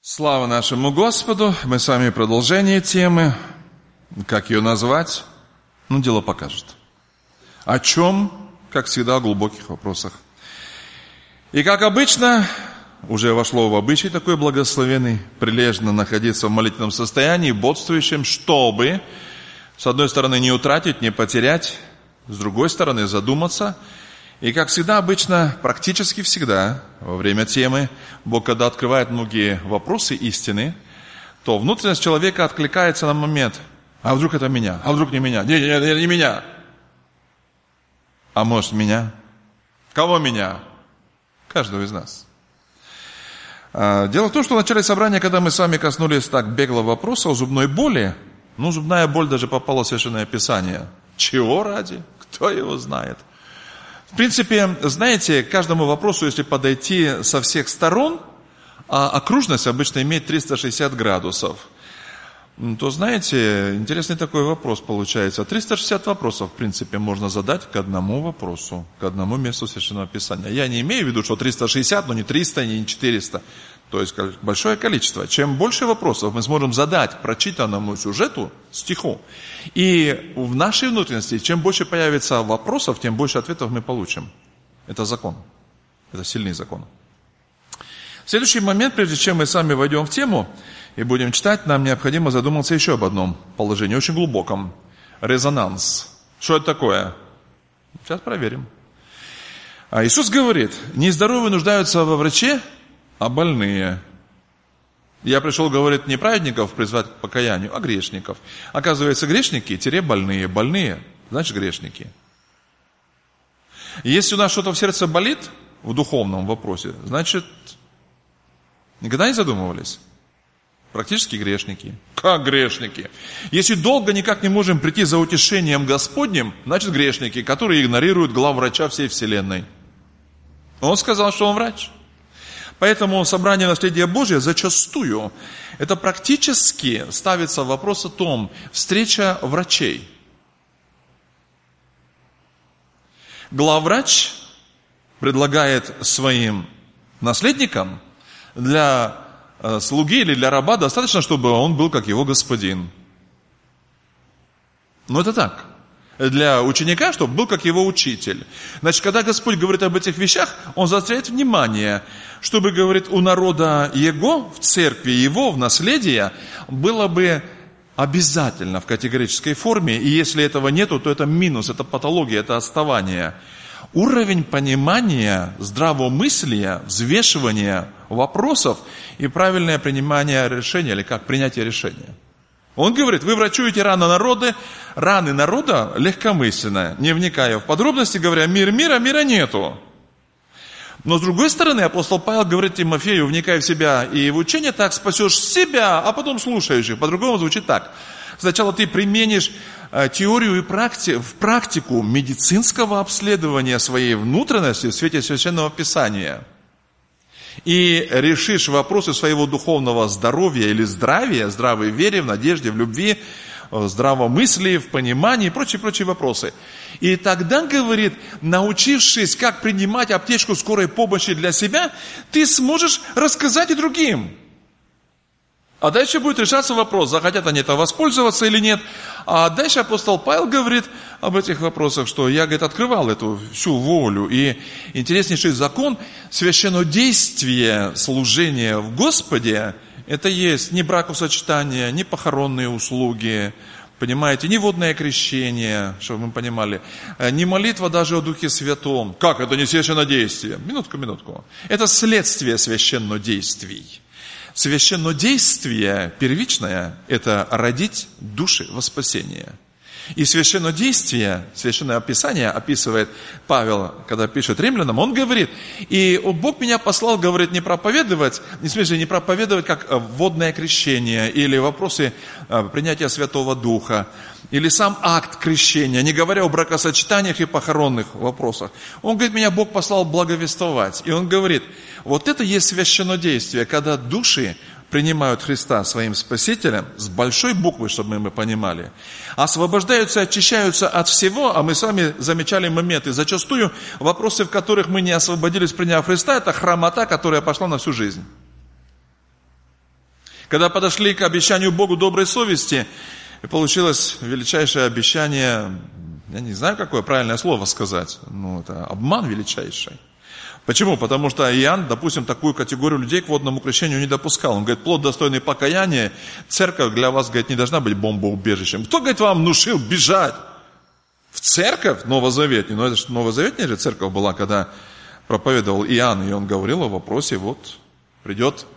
Слава нашему Господу! Мы с вами продолжение темы. Как ее назвать? Дело покажет. О чем? Как всегда, о глубоких вопросах. И как обычно, уже вошло в обычай такой благословенный, прилежно находиться в молитвенном состоянии, бодствующем, чтобы, с одной стороны, не утратить, не потерять, с другой стороны, задуматься. И, как всегда, обычно, практически всегда, во время темы, Бог, когда открывает многие вопросы истины, то внутренность человека откликается на момент: а вдруг это меня? А вдруг не меня? Нет, не меня. А может, меня? Кого меня? Каждого из нас. Дело в том, что в начале собрания, когда мы с вами коснулись так бегло вопроса о зубной боли, зубная боль даже попала в Священное Писание. Чего ради? Кто его знает? В принципе, знаете, к каждому вопросу, если подойти со всех сторон, а окружность обычно имеет 360 градусов, то, знаете, интересный такой вопрос получается. 360 вопросов, в принципе, можно задать к одному вопросу, к одному месту Священного Писания. Я не имею в виду, что 360, но не 300, не 400. То есть большое количество. Чем больше вопросов мы сможем задать прочитанному сюжету, стиху, и в нашей внутренности, чем больше появится вопросов, тем больше ответов мы получим. Это закон. Это сильный закон. Следующий момент, прежде чем мы сами войдем в тему и будем читать, нам необходимо задуматься еще об одном положении, очень глубоком. Резонанс. Что это такое? Сейчас проверим. Иисус говорит: нездоровые нуждаются во враче, а больные. Я пришел, говорит, не праведников призвать к покаянию, а грешников. Оказывается, грешники-больные. Больные, значит, грешники. И если у нас что-то в сердце болит, в духовном вопросе, значит, никогда не задумывались? Практически грешники. Как грешники? Если долго никак не можем прийти за утешением Господним, значит, грешники, которые игнорируют главврача всей вселенной. Он сказал, что он врач. Поэтому собрание наследия Божия зачастую, это практически ставится вопрос о том, встреча врачей. Главврач предлагает своим наследникам для слуги или для раба достаточно, чтобы он был как его господин. Но это так. Для ученика, чтобы был как его учитель. Значит, когда Господь говорит об этих вещах, Он заостряет внимание, чтобы, говорит, у народа Его, в церкви Его, в наследие, было бы обязательно в категорической форме, и если этого нету, то это минус, это патология, это отставание. Уровень понимания, здравомыслия, взвешивания вопросов и правильное принимание решения, или как принятие решения. Он говорит: вы врачуете раны народа легкомысленно, не вникая в подробности, говоря: мира нету. Но с другой стороны, апостол Павел говорит Тимофею: вникай в себя и в учение, так спасешь себя, а потом слушающих. По-другому звучит так: сначала ты применишь теорию и практику медицинского обследования своей внутренности в свете Священного Писания. И решишь вопросы своего духовного здоровья или здравия, здравой вере, в надежде, в любви, в здравомыслии, в понимании и прочие вопросы. И тогда, говорит, научившись, как принимать аптечку скорой помощи для себя, ты сможешь рассказать и другим. А дальше будет решаться вопрос, захотят они это воспользоваться или нет. А дальше апостол Павел говорит об этих вопросах, что я, говорит, открывал эту всю волю. И интереснейший закон священнодействия служения в Господе, это есть не бракосочетание, не похоронные услуги, понимаете, не водное крещение, чтобы мы понимали, не молитва даже о Духе Святом. Как это не священнодействие? Минутку. Это следствие священнодействий. Священнодействие первичное – это родить души во спасение. И священнодействие, Священное Писание описывает Павел, когда пишет римлянам, он говорит: и Бог меня послал, говорит, не проповедовать как водное крещение или вопросы принятия Святого Духа, или сам акт крещения, не говоря о бракосочетаниях и похоронных вопросах. Он говорит, меня Бог послал благовествовать. И он говорит, вот это есть священнодействие, когда души принимают Христа своим Спасителем, с большой буквы, чтобы мы понимали, освобождаются, очищаются от всего, а мы с вами замечали моменты, зачастую вопросы, в которых мы не освободились, приняв Христа, это хромота, которая пошла на всю жизнь. Когда подошли к обещанию Богу доброй совести, и получилось величайшее обещание, я не знаю, какое правильное слово сказать, но это обман величайший. Почему? Потому что Иоанн, допустим, такую категорию людей к водному крещению не допускал. Он говорит, плод достойный покаяния, церковь для вас, говорит, не должна быть бомбоубежищем. Кто, говорит, вам внушил бежать в церковь новозаветную? Но это же новозаветная же церковь была, когда проповедовал Иоанн, и он говорил о вопросе, вот придет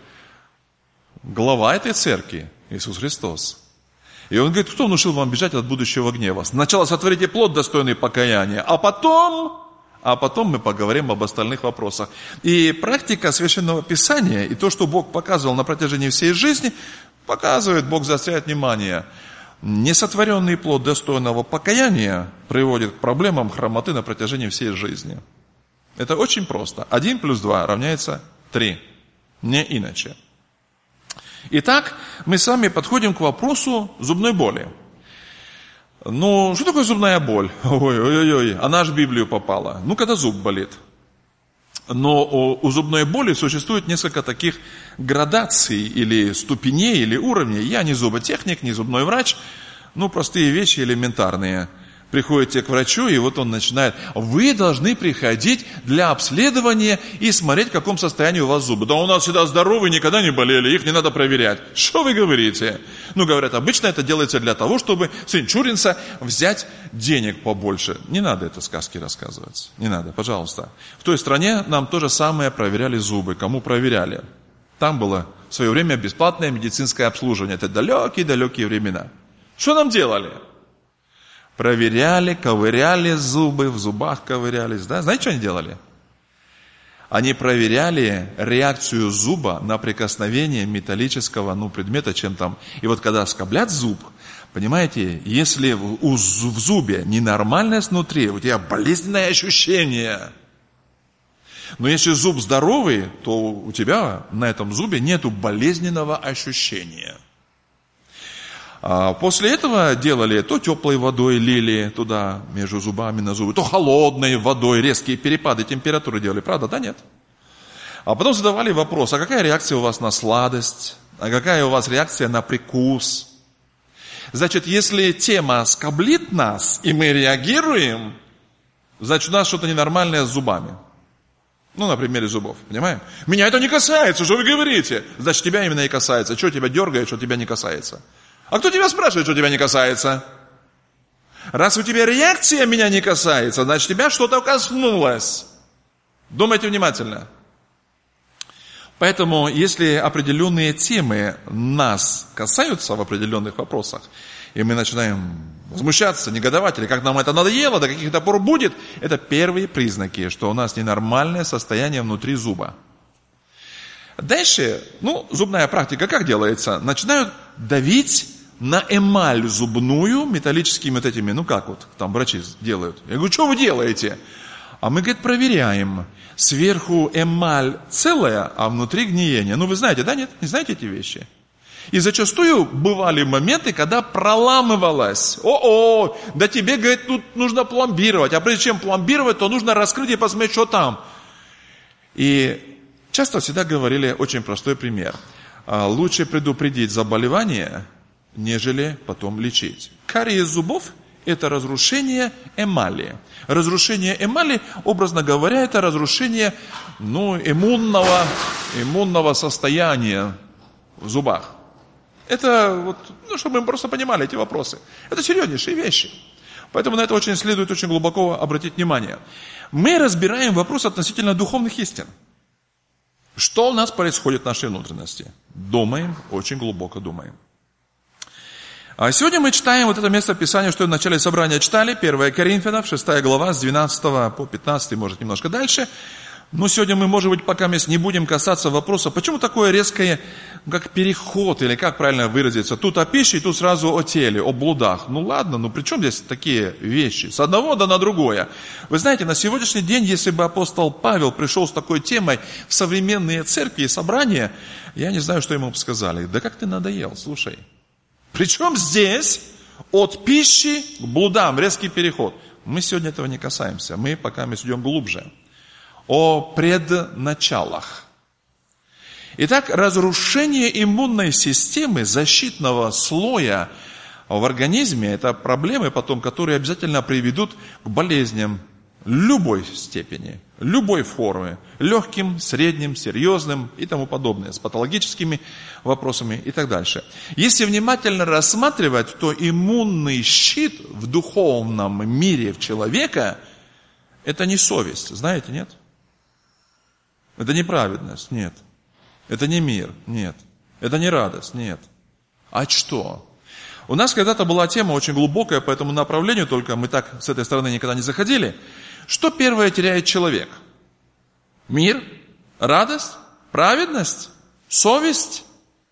глава этой церкви, Иисус Христос. И он говорит, кто внушил вам бежать от будущего гнева? Сначала сотворите плод достойный покаяния, а потом мы поговорим об остальных вопросах. И практика Священного Писания, и то, что Бог показывал на протяжении всей жизни, показывает, Бог заостряет внимание. Несотворенный плод достойного покаяния приводит к проблемам хромоты на протяжении всей жизни. Это очень просто. 1 плюс 2 равняется 3. Не иначе. Итак, мы с вами подходим к вопросу зубной боли. Ну, что такое зубная боль? Ой, она аж в Библию попала. Ну, когда зуб болит. Но у зубной боли существует несколько таких градаций, или ступеней, или уровней. Я не зуботехник, не зубной врач. Ну, простые вещи элементарные. Приходите к врачу, и вот он начинает. Вы должны приходить для обследования и смотреть, в каком состоянии у вас зубы. Да у нас всегда здоровые, никогда не болели, их не надо проверять. Что вы говорите? Ну, говорят, обычно это делается для того, чтобы с иншуренса взять денег побольше. Не надо это сказки рассказывать. Не надо, пожалуйста. В той стране нам то же самое проверяли зубы. Кому проверяли? Там было в свое время бесплатное медицинское обслуживание. Это далекие-далекие времена. Что нам делали? Проверяли, ковыряли зубы, в зубах ковырялись. Да? Знаете, что они делали? Они проверяли реакцию зуба на прикосновение металлического предмета, чем там. И вот когда скоблят зуб, понимаете, если в зубе ненормальное снутри, у тебя болезненное ощущение. Но если зуб здоровый, то у тебя на этом зубе нету болезненного ощущения. После этого делали, то теплой водой лили туда, между зубами на зубы, то холодной водой, резкие перепады температуры делали. Правда, да, нет? А потом задавали вопрос, а какая реакция у вас на сладость? А какая у вас реакция на прикус? Значит, если тема скоблит нас, и мы реагируем, значит, у нас что-то ненормальное с зубами. Ну, на примере зубов, понимаем? Меня это не касается, что вы говорите? Значит, тебя именно и касается. Что тебя дергает, что тебя не касается? А кто тебя спрашивает, что тебя не касается? Раз у тебя реакция меня не касается, значит, тебя что-то коснулось. Думайте внимательно. Поэтому, если определенные темы нас касаются в определенных вопросах, и мы начинаем возмущаться, негодовать, или как нам это надоело, до каких-то пор будет, это первые признаки, что у нас ненормальное состояние внутри зуба. Дальше, зубная практика как делается? Начинают давить на эмаль зубную металлическими вот этими, там врачи делают. Я говорю, что вы делаете? А мы, говорит, проверяем. Сверху эмаль целая, а внутри гниение. Вы знаете, да, нет? Не знаете эти вещи? И зачастую бывали моменты, когда проламывалась. Да тебе, говорит, тут нужно пломбировать. А прежде чем пломбировать, то нужно раскрыть и посмотреть, что там. И часто всегда говорили очень простой пример. Лучше предупредить заболевание, нежели потом лечить. Кариес зубов – это разрушение эмали. Разрушение эмали, образно говоря, это разрушение иммунного состояния в зубах. Это, чтобы мы просто понимали эти вопросы. Это серьезнейшие вещи. Поэтому на это следует очень глубоко обратить внимание. Мы разбираем вопрос относительно духовных истин. Что у нас происходит в нашей внутренности? Думаем, очень глубоко думаем. А сегодня мы читаем вот это место Писания, что в начале собрания читали, 1 Коринфянам, 6 глава, с 12 по 15, может, немножко дальше. Но сегодня мы, может быть, пока не будем касаться вопроса, почему такое резкое, как переход, или как правильно выразиться, тут о пище, и тут сразу о теле, о блудах. Ладно, при чем здесь такие вещи? С одного на другое. Вы знаете, на сегодняшний день, если бы апостол Павел пришел с такой темой в современные церкви и собрания, я не знаю, что ему бы сказали. Да как ты надоел, слушай. Причем здесь от пищи к блудам, резкий переход. Мы сегодня этого не касаемся, мы пока идем глубже. О предначалах. Итак, разрушение иммунной системы, защитного слоя в организме, это проблемы потом, которые обязательно приведут к болезням любой степени, любой формы, легким, средним, серьезным и тому подобное, с патологическими вопросами и так дальше. Если внимательно рассматривать, то иммунный щит в духовном мире в человека – это не совесть, знаете, нет? Это не праведность, нет. Это не мир, нет. Это не радость, нет. А что? У нас когда-то была тема очень глубокая по этому направлению, только мы так с этой стороны никогда не заходили. Что первое теряет человек? Мир? Радость? Праведность? Совесть?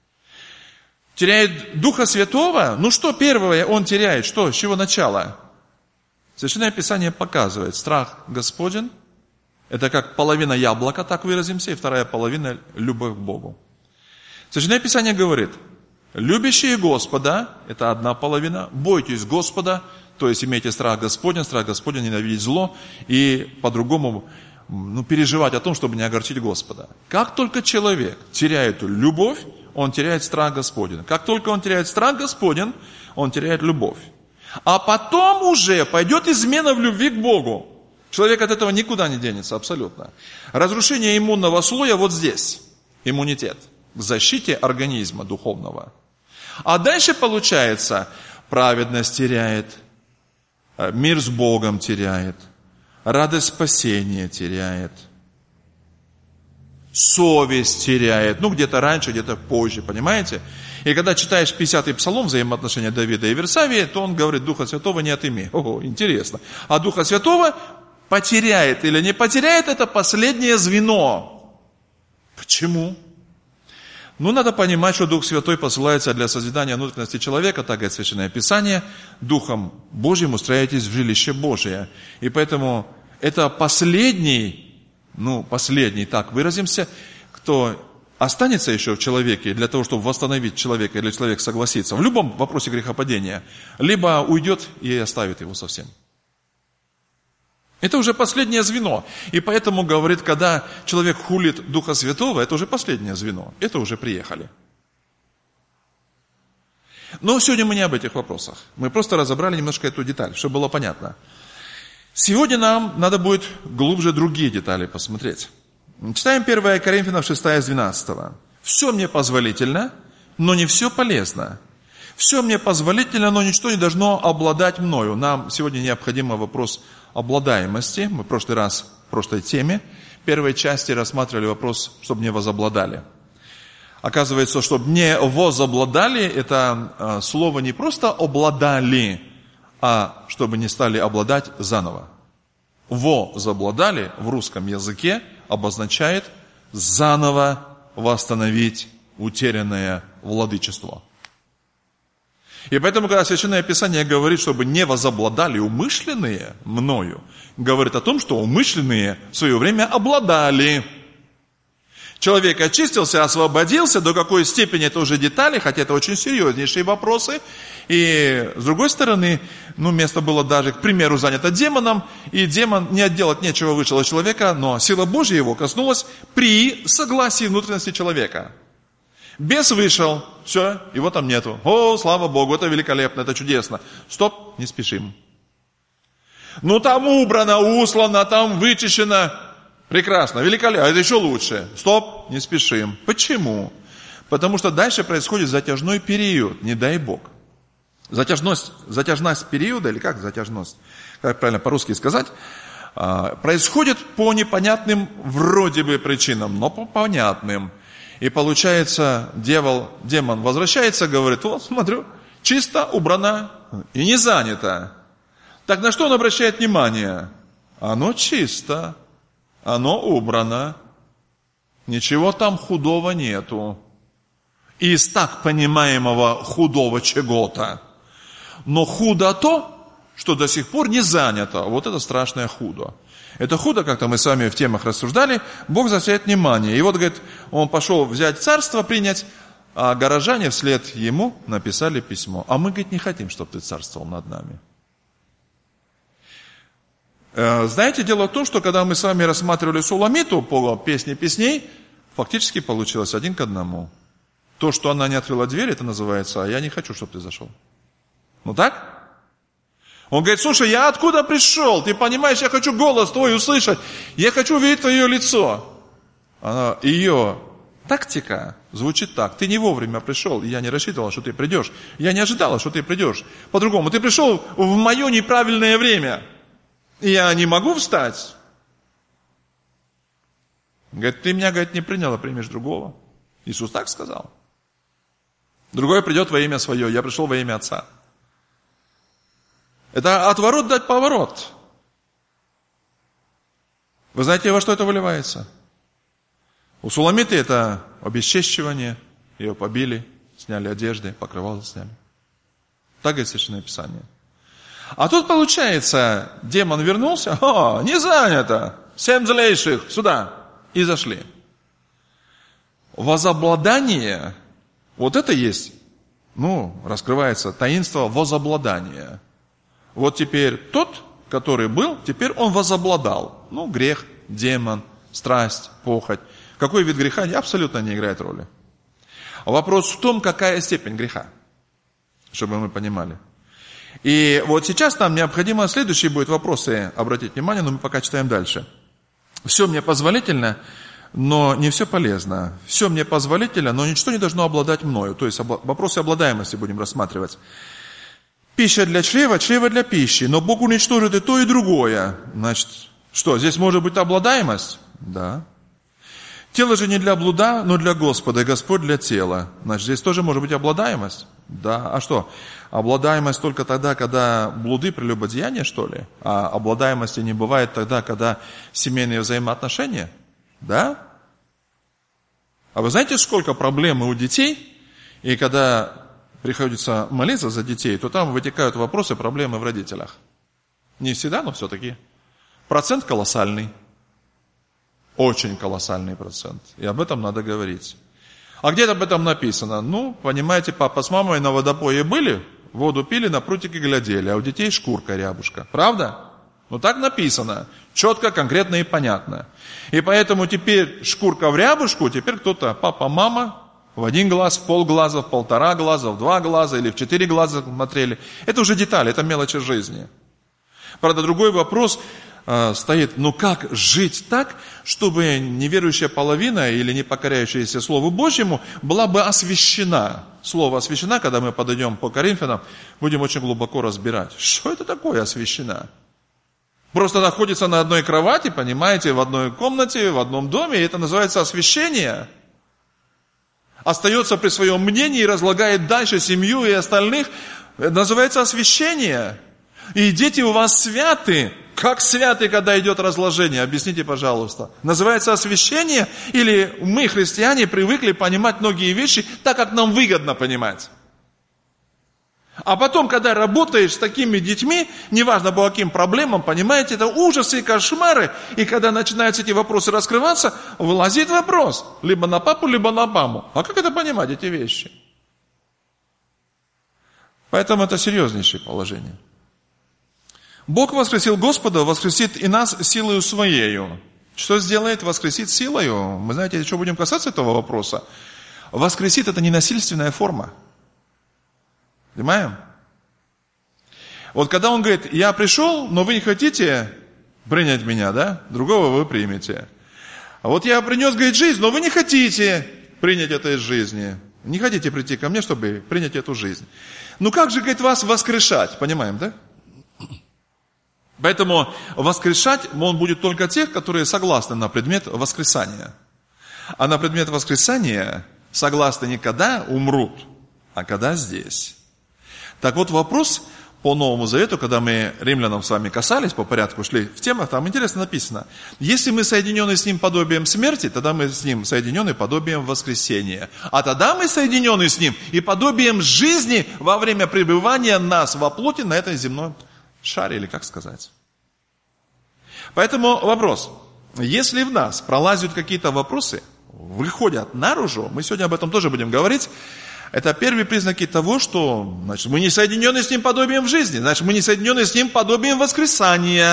Теряет Духа Святого? Ну что первое он теряет? Что? С чего начало? Священное Писание показывает. Страх Господень. Это как половина яблока, так выразимся, и вторая половина – любовь к Богу. Священное Писание говорит, любящие Господа – это одна половина, бойтесь Господа, то есть имейте страх Господень ненавидеть зло, и по-другому переживать о том, чтобы не огорчить Господа. Как только человек теряет любовь, он теряет страх Господень. Как только он теряет страх Господень, он теряет любовь. А потом уже пойдет измена в любви к Богу. Человек от этого никуда не денется, абсолютно. Разрушение иммунного слоя вот здесь. Иммунитет. К защите организма духовного. А дальше получается, праведность теряет, мир с Богом теряет, радость спасения теряет, совесть теряет. Где-то раньше, где-то позже, понимаете? И когда читаешь 50-й псалом, взаимоотношения Давида и Версавии, то он говорит, Духа Святого не отыми. Ого, интересно. А Духа Святого потеряет или не потеряет, это последнее звено. Почему? Надо понимать, что Дух Святой посылается для созидания внутренности человека, так говорит Священное Писание, Духом Божьим устрояйтесь в жилище Божие. И поэтому это последний, так выразимся, кто останется еще в человеке для того, чтобы восстановить человека, или человек согласится в любом вопросе грехопадения, либо уйдет и оставит его совсем. Это уже последнее звено. И поэтому, говорит, когда человек хулит Духа Святого, это уже последнее звено. Это уже приехали. Но сегодня мы не об этих вопросах. Мы просто разобрали немножко эту деталь, чтобы было понятно. Сегодня нам надо будет глубже другие детали посмотреть. Читаем 1 Коринфянам 6 с 12. «Все мне позволительно, но не все полезно. Все мне позволительно, но ничто не должно обладать мною». Нам сегодня необходим вопрос обладаемости. Мы в прошлый раз, в прошлой теме, в первой части рассматривали вопрос, чтобы не возобладали. Оказывается, чтобы не возобладали, это слово не просто обладали, а чтобы не стали обладать заново. Возобладали в русском языке обозначает заново восстановить утерянное владычество. И поэтому, когда Священное Писание говорит, чтобы не возобладали умышленные мною, говорит о том, что умышленные в свое время обладали. Человек очистился, освободился, до какой степени это уже детали, хотя это очень серьезнейшие вопросы. И с другой стороны, место было даже, к примеру, занято демоном, и демон не отделать нечего вышел от человека, но сила Божья его коснулась при согласии внутренности человека. Бес вышел, все, его там нету. О, слава Богу, это великолепно, это чудесно. Стоп, не спешим. Там убрано, услано, там вычищено. Прекрасно, великолепно, это еще лучше. Стоп, не спешим. Почему? Потому что дальше происходит затяжной период, не дай Бог. Затяжность периода, или как затяжность, как правильно по-русски сказать, происходит по непонятным вроде бы причинам, но по понятным. И получается, демон возвращается, говорит, вот, смотрю, чисто, убрано и не занято. Так на что он обращает внимание? Оно чисто, оно убрано, ничего там худого нету. Из так понимаемого худого чего-то. Но худо то, что до сих пор не занято. Вот это страшное худо. Это худо, как-то мы с вами в темах рассуждали, Бог заостряет внимание. И вот, говорит, он пошел взять царство, принять, а горожане вслед ему написали письмо. А мы, говорит, не хотим, чтобы ты царствовал над нами. Знаете, дело в том, что когда мы с вами рассматривали Суламиту по песне песней, Фактически получилось 1 к 1. То, что она не открыла дверь, это называется, а я не хочу, чтобы ты зашел. Ну так? Он говорит, слушай, я откуда пришел? Ты понимаешь, я хочу голос твой услышать. Я хочу увидеть твое лицо. Ее тактика звучит так. Ты не вовремя пришел, и я не рассчитывал, что ты придешь. Я не ожидала, что ты придешь. По-другому, ты пришел в мое неправильное время. И я не могу встать. Говорит, ты меня, говорит, не принял, а примешь другого. Иисус так сказал. Другой придет во имя свое, я пришел во имя Отца. Это отворот дать поворот. Вы знаете, во что это выливается? У Суламиты это обесчещивание, ее побили, сняли одежды, покрывало сняли. Так говорит Священное Писание. А тут получается, демон вернулся, не занято, 7 злейших, сюда, и зашли. Возобладание, вот это есть, раскрывается таинство возобладания. Вот теперь тот, который был, теперь он возобладал. Грех, демон, страсть, похоть. Какой вид греха абсолютно не играет роли. Вопрос в том, какая степень греха, чтобы мы понимали. И вот сейчас нам необходимо следующие будут вопросы обратить внимание, но мы пока читаем дальше. Все мне позволительно, но не все полезно. Все мне позволительно, но ничто не должно обладать мною. То есть вопросы обладаемости будем рассматривать. Пища для чрева, чрево для пищи, но Бог уничтожит и то, и другое. Значит, что, здесь может быть обладаемость? Да. Тело же не для блуда, но для Господа, и Господь для тела. Значит, здесь тоже может быть обладаемость? Да. А что, обладаемость только тогда, когда блуды, прелюбодеяния, что ли? А обладаемости не бывает тогда, когда семейные взаимоотношения? Да? А вы знаете, сколько проблем у детей, и когда приходится молиться за детей, то там вытекают вопросы, проблемы в родителях. Не всегда, но все-таки. Процент колоссальный. Очень колоссальный процент. И об этом надо говорить. А где об этом написано? Понимаете, папа с мамой на водопое были, воду пили, на прутики глядели, а у детей шкурка рябушка. Правда? Так написано. Четко, конкретно и понятно. И поэтому теперь шкурка в рябушку, теперь кто-то, папа, мама, в 1 глаз, в полглаза, в 1,5 глаза, в 2 глаза или в 4 глаза смотрели. Это уже детали, это мелочи жизни. Правда, другой вопрос стоит, как жить так, чтобы неверующая половина или не покоряющаяся Слову Божьему была бы освящена. Слово освящена, когда мы подойдем по Коринфянам, будем очень глубоко разбирать. Что это такое освящена? Просто находится на одной кровати, понимаете, в одной комнате, в одном доме, и это называется освящение. Остается при своем мнении и разлагает дальше семью и остальных. Это называется освящение. И дети у вас святы. Как святы, когда идет разложение? Объясните, пожалуйста. Называется освящение? Или мы, христиане, привыкли понимать многие вещи так, как нам выгодно понимать? А потом, когда работаешь с такими детьми, неважно по каким проблемам, понимаете, это ужасы и кошмары. И когда начинаются эти вопросы раскрываться, вылазит вопрос. Либо на папу, либо на маму. А как это понимать, эти вещи? Поэтому это серьезнейшее положение. Бог воскресил Господа, воскресит и нас силою Своею. Что сделает? Воскресит силою. Мы знаете, что будем касаться этого вопроса? Воскресит – это не насильственная форма. Понимаем? Вот когда он говорит, я пришел, но вы не хотите принять меня, да? Другого вы примете. А вот я принес, говорит, жизнь, но вы не хотите принять это из жизни. Не хотите прийти ко мне, чтобы принять эту жизнь. Как же, говорит, вас воскрешать? Понимаем, да? Поэтому воскрешать он будет только тех, которые согласны на предмет воскресания. А на предмет воскресания согласны не когда умрут, а когда здесь. Так вот вопрос по Новому Завету, когда мы римлянам с вами касались, по порядку шли в темах, там интересно написано. Если мы соединены с Ним подобием смерти, тогда мы с Ним соединены подобием воскресения. А тогда мы соединены с Ним и подобием жизни во время пребывания нас во плоти на этой земной шаре, или как сказать. Поэтому вопрос. Если в нас пролазят какие-то вопросы, выходят наружу, мы сегодня об этом тоже будем говорить, это первые признаки того, что мы не соединены с Ним подобием в жизни, значит, мы не соединены с Ним подобием воскресания.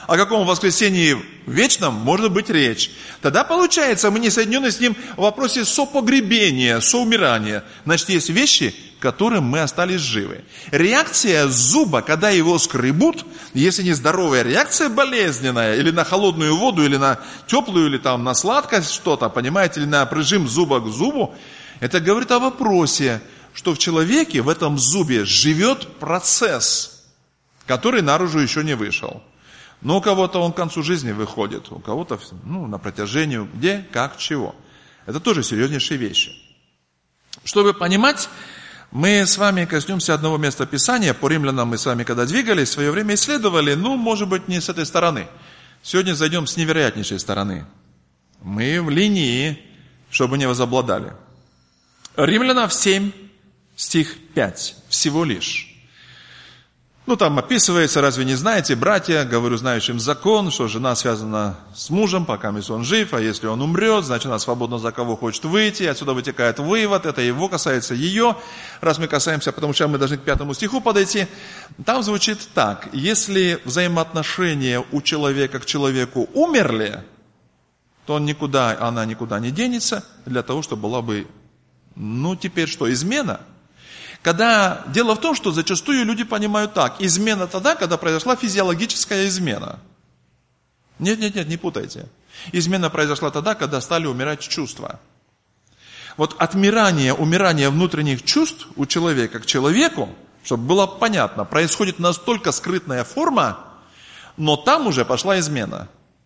О каком воскресении вечном может быть речь? Тогда получается, мы не соединены с Ним в вопросе сопогребения, соумирания. Значит, есть вещи, которым мы остались живы. Реакция зуба, когда его скребут, если не здоровая реакция болезненная, или на холодную воду, или на теплую, или там на сладкость что-то, понимаете, или на прижим зуба к зубу, это говорит о вопросе, что в человеке, в этом зубе, живет процесс, который наружу еще не вышел. Но у кого-то он к концу жизни выходит, у кого-то на протяжении, где, как, чего. Это тоже серьезнейшие вещи. Чтобы понимать, мы с вами коснемся одного места Писания. По римлянам мы с вами, когда двигались, в свое время исследовали, может быть, не с этой стороны. Сегодня зайдем с невероятнейшей стороны. Мы в линии, чтобы не возобладали. Римлянам 7, стих 5, всего лишь. Там описывается, разве не знаете, братья, говорю знающим закон, что жена связана с мужем, пока он жив, а если он умрет, значит она свободна за кого хочет выйти, отсюда вытекает вывод, это его касается ее, раз мы касаемся, потому что мы должны к 5 стиху подойти, там звучит так: если взаимоотношения у человека к человеку умерли, то она никуда не денется, для того, чтобы была бы, теперь что, измена? Дело в том, что зачастую люди понимают так: измена тогда, когда произошла физиологическая измена. Нет, не путайте. Измена произошла тогда, когда стали умирать чувства. Вот умирание внутренних чувств у человека к человеку, чтобы было понятно, происходит настолько скрытная форма, но там уже пошла измена.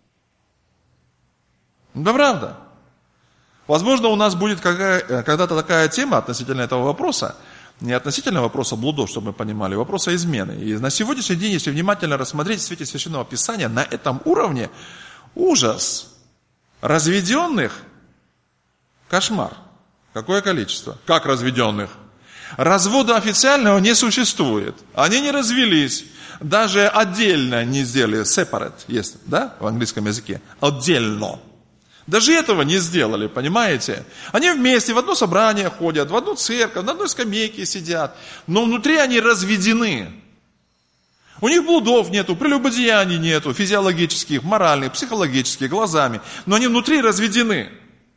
Да правда. Возможно, у нас будет когда-то такая тема относительно этого вопроса, не относительно вопроса блудов, чтобы мы понимали, вопроса измены. И на сегодняшний день, если внимательно рассмотреть в свете Священного Писания, на этом уровне ужас. Разведенных – кошмар. Какое количество? Как разведенных? Развода официального не существует. Они не развелись. Даже отдельно не сделали. Separate есть, да, в английском языке. Отдельно. Даже этого не сделали, понимаете? Они вместе в одно собрание ходят, в одну церковь, на одной скамейке сидят, но внутри они разведены. У них блудов нету, прелюбодеяний нету, физиологических, моральных, психологических, глазами, но они внутри разведены.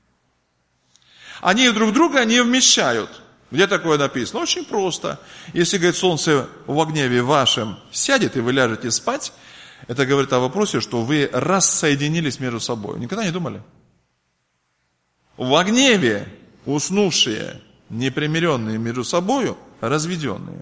Они друг друга не вмещают. Где такое написано? Очень просто. Если, говорит, солнце в гневе вашем сядет, и вы ляжете спать, это говорит о вопросе, что вы рассоединились между собой. Никогда не думали? В гневе уснувшие, непримиренные между собой, разведенные.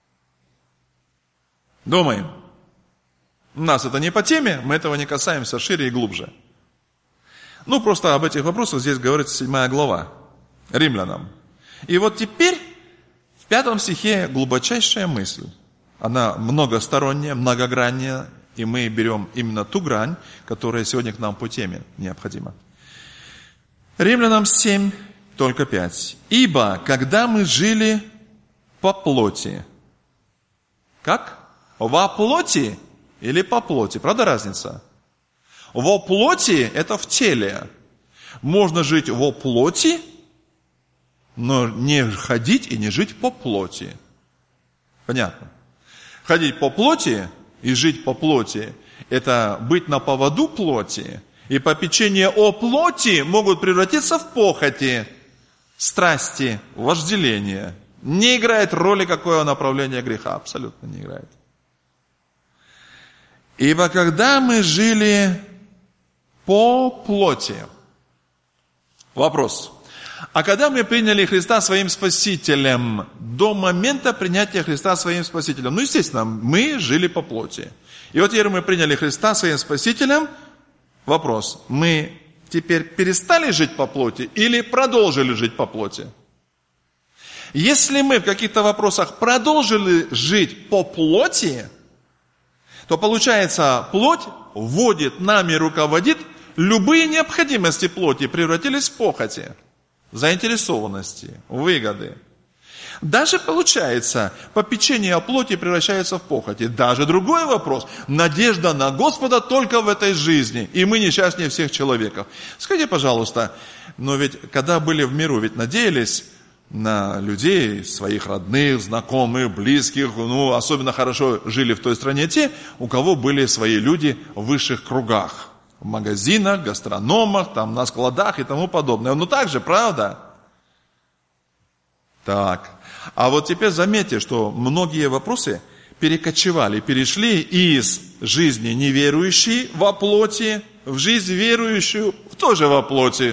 Думаем. У нас это не по теме, мы этого не касаемся шире и глубже. Просто об этих вопросах здесь говорится 7 глава Римлянам. И вот теперь в 5 стихе глубочайшая мысль. Она многосторонняя, многогранная, и мы берем именно ту грань, которая сегодня к нам по теме необходима. Римлянам 7, только 5. «Ибо, когда мы жили по плоти». Как? Во плоти или по плоти? Правда разница? Во плоти – это в теле. Можно жить во плоти, но не ходить и не жить по плоти. Понятно? Ходить по плоти и жить по плоти – это быть на поводу плоти. И попечения о плоти могут превратиться в похоти, страсти, вожделение. Не играет роли, какое направление греха. Абсолютно не играет. Ибо когда мы жили по плоти. Вопрос. А когда мы приняли Христа своим Спасителем, до момента принятия Христа своим Спасителем, естественно, мы жили по плоти. И вот теперь мы приняли Христа своим Спасителем. Вопрос, мы теперь перестали жить по плоти или продолжили жить по плоти? Если мы в каких-то вопросах продолжили жить по плоти, то получается, плоть вводит, нами руководит, любые необходимости плоти превратились в похоти, заинтересованности, выгоды. Даже получается, попечение о плоти превращается в похоти. Даже другой вопрос. Надежда на Господа только в этой жизни. И мы несчастнее всех человеков. Скажите, пожалуйста, но ведь когда были в миру, ведь надеялись на людей, своих родных, знакомых, близких, особенно хорошо жили в той стране те, у кого были свои люди в высших кругах, в магазинах, гастрономах, там, на складах и тому подобное. Так же, правда? Так. А вот теперь заметьте, что многие вопросы перешли из жизни неверующей во плоти в жизнь верующую тоже во плоти.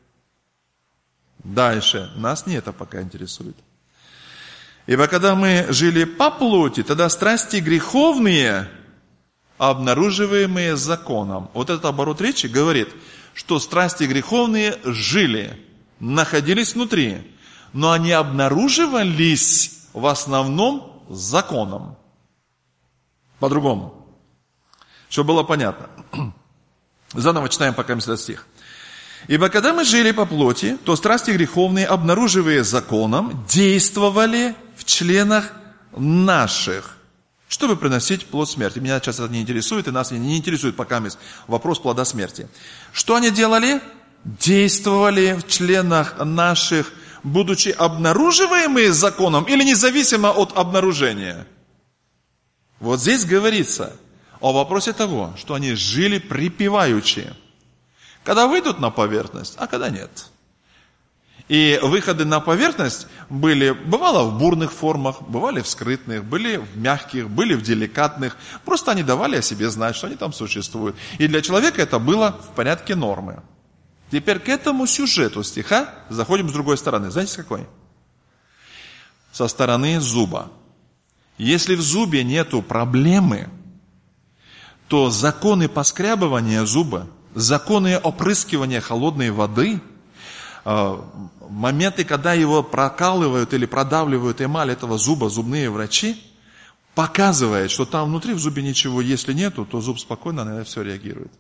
Дальше. Нас не это пока интересует. Ибо когда мы жили по плоти, тогда страсти греховные, обнаруживаемые законом. Вот этот оборот речи говорит, что страсти греховные жили, находились внутри, но они обнаруживались в основном законом. По-другому. Чтобы было понятно. Заново читаем пока этот стих. Ибо когда мы жили по плоти, то страсти греховные, обнаруживая законом, действовали в членах наших, чтобы приносить плод смерти. Меня сейчас это не интересует, и нас не интересует пока вопрос плода смерти. Что они делали? Действовали в членах наших, будучи обнаруживаемые законом или независимо от обнаружения. Вот здесь говорится о вопросе того, что они жили припеваючи. Когда выйдут на поверхность, а когда нет. И выходы на поверхность бывало в бурных формах, бывали в скрытных, были в мягких, были в деликатных. Просто они давали о себе знать, что они там существуют. И для человека это было в порядке нормы. Теперь к этому сюжету стиха заходим с другой стороны. Знаете, с какой? Со стороны зуба. Если в зубе нету проблемы, то законы поскрябывания зуба, законы опрыскивания холодной воды, моменты, когда его прокалывают или продавливают эмаль этого зуба зубные врачи, показывает, что там внутри в зубе ничего, если нету, то зуб спокойно на это все реагирует.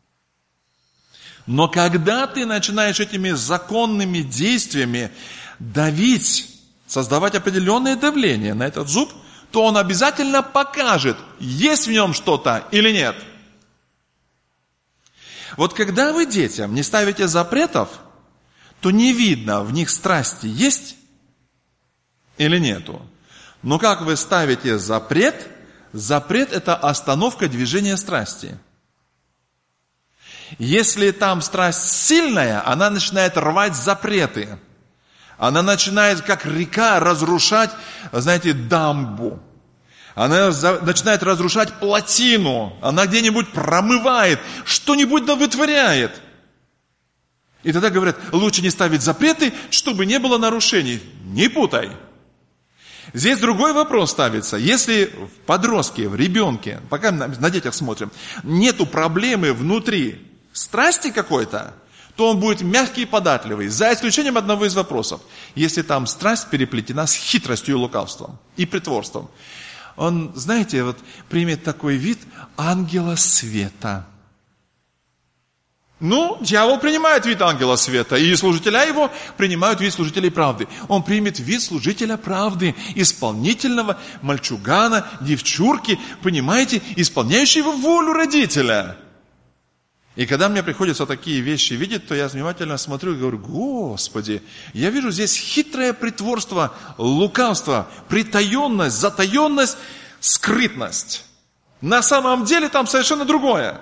Но когда ты начинаешь этими законными действиями давить, создавать определенное давление на этот зуб, то он обязательно покажет, есть в нем что-то или нет. Вот когда вы детям не ставите запретов, то не видно, в них страсти есть или нету. Но как вы ставите запрет, запрет – это остановка движения страсти. Если там страсть сильная, она начинает рвать запреты. Она начинает, как река, разрушать, знаете, дамбу. Она начинает разрушать плотину. Она где-нибудь промывает, что-нибудь да вытворяет. И тогда говорят, лучше не ставить запреты, чтобы не было нарушений. Не путай. Здесь другой вопрос ставится. Если в подростке, в ребенке, пока на детях смотрим, нету проблемы внутри страсти какой-то, то он будет мягкий и податливый, за исключением одного из вопросов. Если там страсть переплетена с хитростью и лукавством, и притворством. Он, знаете, вот примет такой вид ангела света. Дьявол принимает вид ангела света, и служителя его принимают вид служителей правды. Он примет вид служителя правды, исполнительного мальчугана, девчурки, понимаете, исполняющего волю родителя. И когда мне приходится такие вещи видеть, то я внимательно смотрю и говорю, Господи, я вижу здесь хитрое притворство, лукавство, притаенность, затаенность, скрытность. На самом деле там совершенно другое.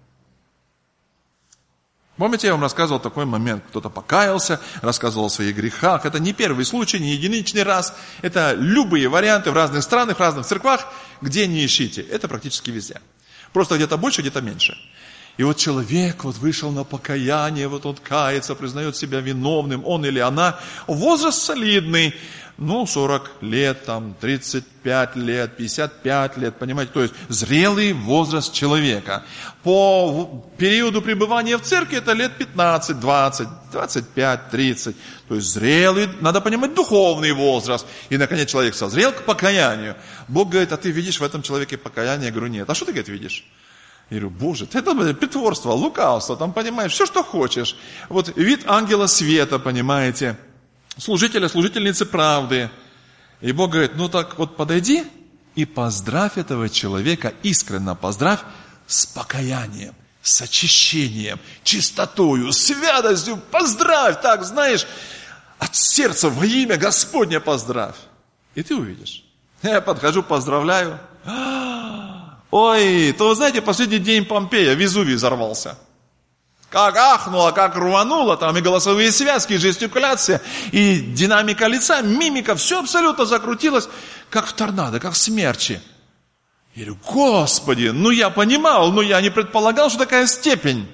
Помните, я вам рассказывал такой момент, кто-то покаялся, рассказывал о своих грехах. Это не первый случай, не единичный раз. Это любые варианты в разных странах, в разных церквах, где не ищите. Это практически везде. Просто где-то больше, где-то меньше. И вот человек вышел на покаяние, он кается, признает себя виновным, он или она. Возраст солидный, 40 лет, 35 лет, 55 лет, понимаете, то есть зрелый возраст человека. По периоду пребывания в церкви это лет 15, 20, 25, 30. То есть зрелый, надо понимать, духовный возраст. И, наконец, человек созрел к покаянию. Бог говорит, а ты видишь в этом человеке покаяние? Я говорю, нет. А что ты, говорит, видишь? Я говорю, Боже, это притворство, лукавство, понимаешь, все, что хочешь. Вот вид ангела света, понимаете, служителя, служительницы правды. И Бог говорит, подойди и поздравь этого человека, искренне поздравь с покаянием, с очищением, чистотою, святостью, поздравь, так, знаешь, От сердца во имя Господне поздравь. И ты увидишь. Я подхожу, поздравляю. Ой, то вы знаете, последний день Помпея, Везувий взорвался. Как ахнуло, как рвануло, там и голосовые связки, и жестикуляция, и динамика лица, мимика, все абсолютно закрутилось, как в торнадо, как в смерчи. Я говорю, Господи, я понимал, но я не предполагал, что такая степень.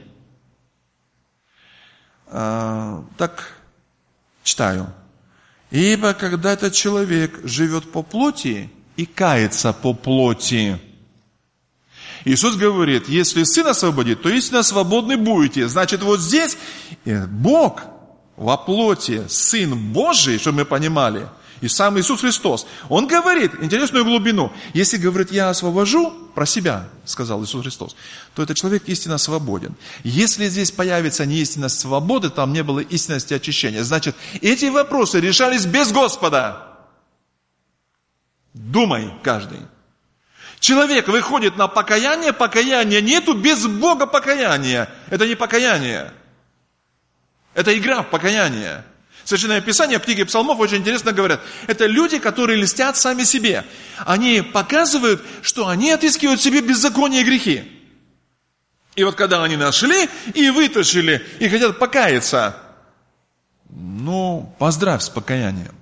Так, читаю. Ибо когда этот человек живет по плоти и кается по плоти, Иисус говорит, если Сын освободит, то истинно свободны будете. Значит, вот здесь Бог во плоти, Сын Божий, чтобы мы понимали, и сам Иисус Христос, Он говорит интересную глубину. Если говорит, я освобожу, про себя, сказал Иисус Христос, то этот человек истинно свободен. Если здесь появится не истинность свободы, там не было истинности очищения. Значит, эти вопросы решались без Господа. Думай каждый. Человек выходит на покаяние, покаяния нету, без Бога покаяния. Это не покаяние. Это игра в покаяние. Священное Писание в книге Псалмов очень интересно говорят. Это люди, которые льстят сами себе. Они показывают, что они отыскивают себе беззаконие и грехи. И вот когда они нашли и вытащили, и хотят покаяться, поздравь с покаянием.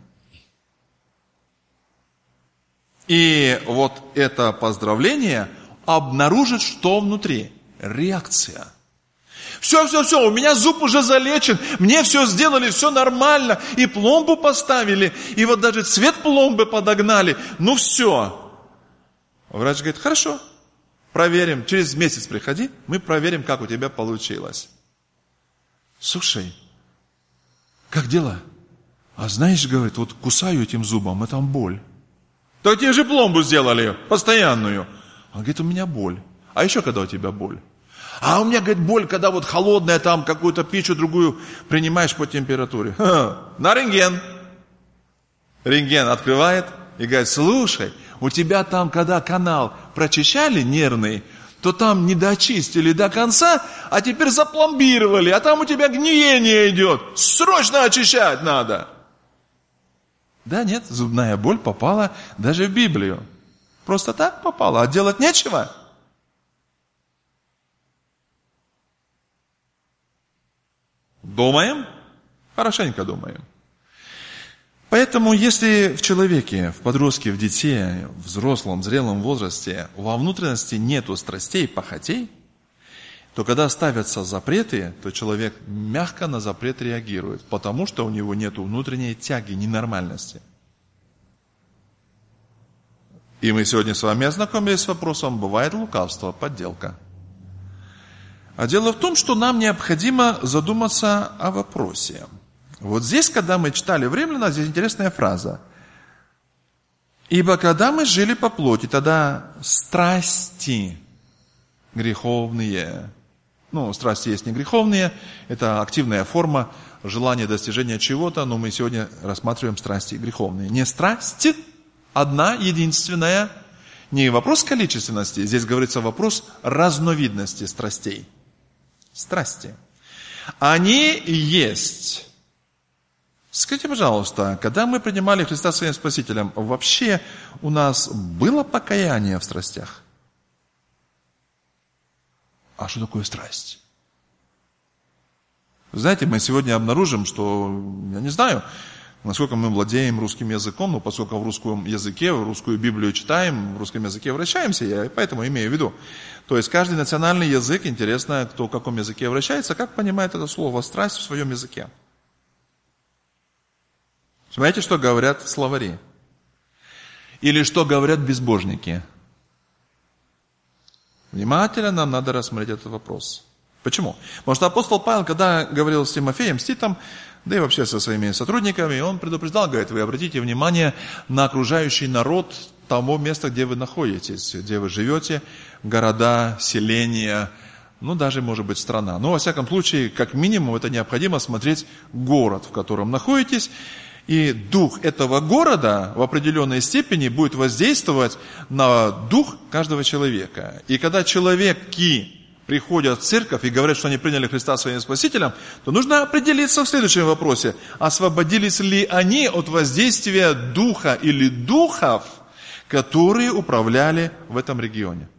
И вот это поздравление обнаружит, что внутри. Реакция. Все, у меня зуб уже залечен, мне все сделали, все нормально, и пломбу поставили, и вот даже цвет пломбы подогнали. Все. Врач говорит, хорошо, проверим, через месяц приходи, мы проверим, как у тебя получилось. Слушай, как дела? А знаешь, говорит, вот кусаю этим зубом, и там боль. Так тебе же пломбу сделали, постоянную. Он говорит, у меня боль. А еще когда у тебя боль? А у меня, говорит, боль, когда вот холодная, там какую-то пищу другую принимаешь по температуре. На рентген. Рентген открывает и говорит, слушай, у тебя там, когда канал прочищали нервный, то там не дочистили до конца, а теперь запломбировали, а там у тебя гниение идет. Срочно очищать надо. Да, нет, зубная боль попала даже в Библию. Просто так попала, а делать нечего. Думаем? Хорошенько думаем. Поэтому, если в человеке, в подростке, в дите, в взрослом, зрелом возрасте во внутренности нету страстей, похотей, то когда ставятся запреты, то человек мягко на запрет реагирует, потому что у него нет внутренней тяги, ненормальности. И мы сегодня с вами ознакомились с вопросом, бывает лукавство, подделка. А дело в том, что нам необходимо задуматься о вопросе. Вот здесь, когда мы читали в Римлянам, здесь интересная фраза. «Ибо когда мы жили по плоти, тогда страсти греховные». Страсти есть не греховные, это активная форма желания достижения чего-то, но мы сегодня рассматриваем страсти греховные. Не страсть, одна, единственная, не вопрос количественности, здесь говорится вопрос разновидности страстей. Страсти. Они есть. Скажите, пожалуйста, когда мы принимали Христа своим Спасителем, вообще у нас было покаяние в страстях? А что такое страсть? Знаете, мы сегодня обнаружим, что, я не знаю, насколько мы владеем русским языком, но поскольку в русском языке, в русскую Библию читаем, в русском языке вращаемся, я поэтому имею в виду. То есть каждый национальный язык, интересно, кто в каком языке вращается, как понимает это слово «страсть» в своем языке. Знаете, что говорят словари? Или что говорят безбожники? Внимательно нам надо рассмотреть этот вопрос. Почему? Потому что апостол Павел, когда говорил с Тимофеем, с Титом, да и вообще со своими сотрудниками, он предупреждал, говорит, вы обратите внимание на окружающий народ того места, где вы находитесь, где вы живете, города, селения, даже, может быть, страна. Но, во всяком случае, как минимум, это необходимо смотреть город, в котором находитесь, и дух этого города в определенной степени будет воздействовать на дух каждого человека. И когда человеки приходят в церковь и говорят, что они приняли Христа своим Спасителем, то нужно определиться в следующем вопросе. Освободились ли они от воздействия духа или духов, которые управляли в этом регионе?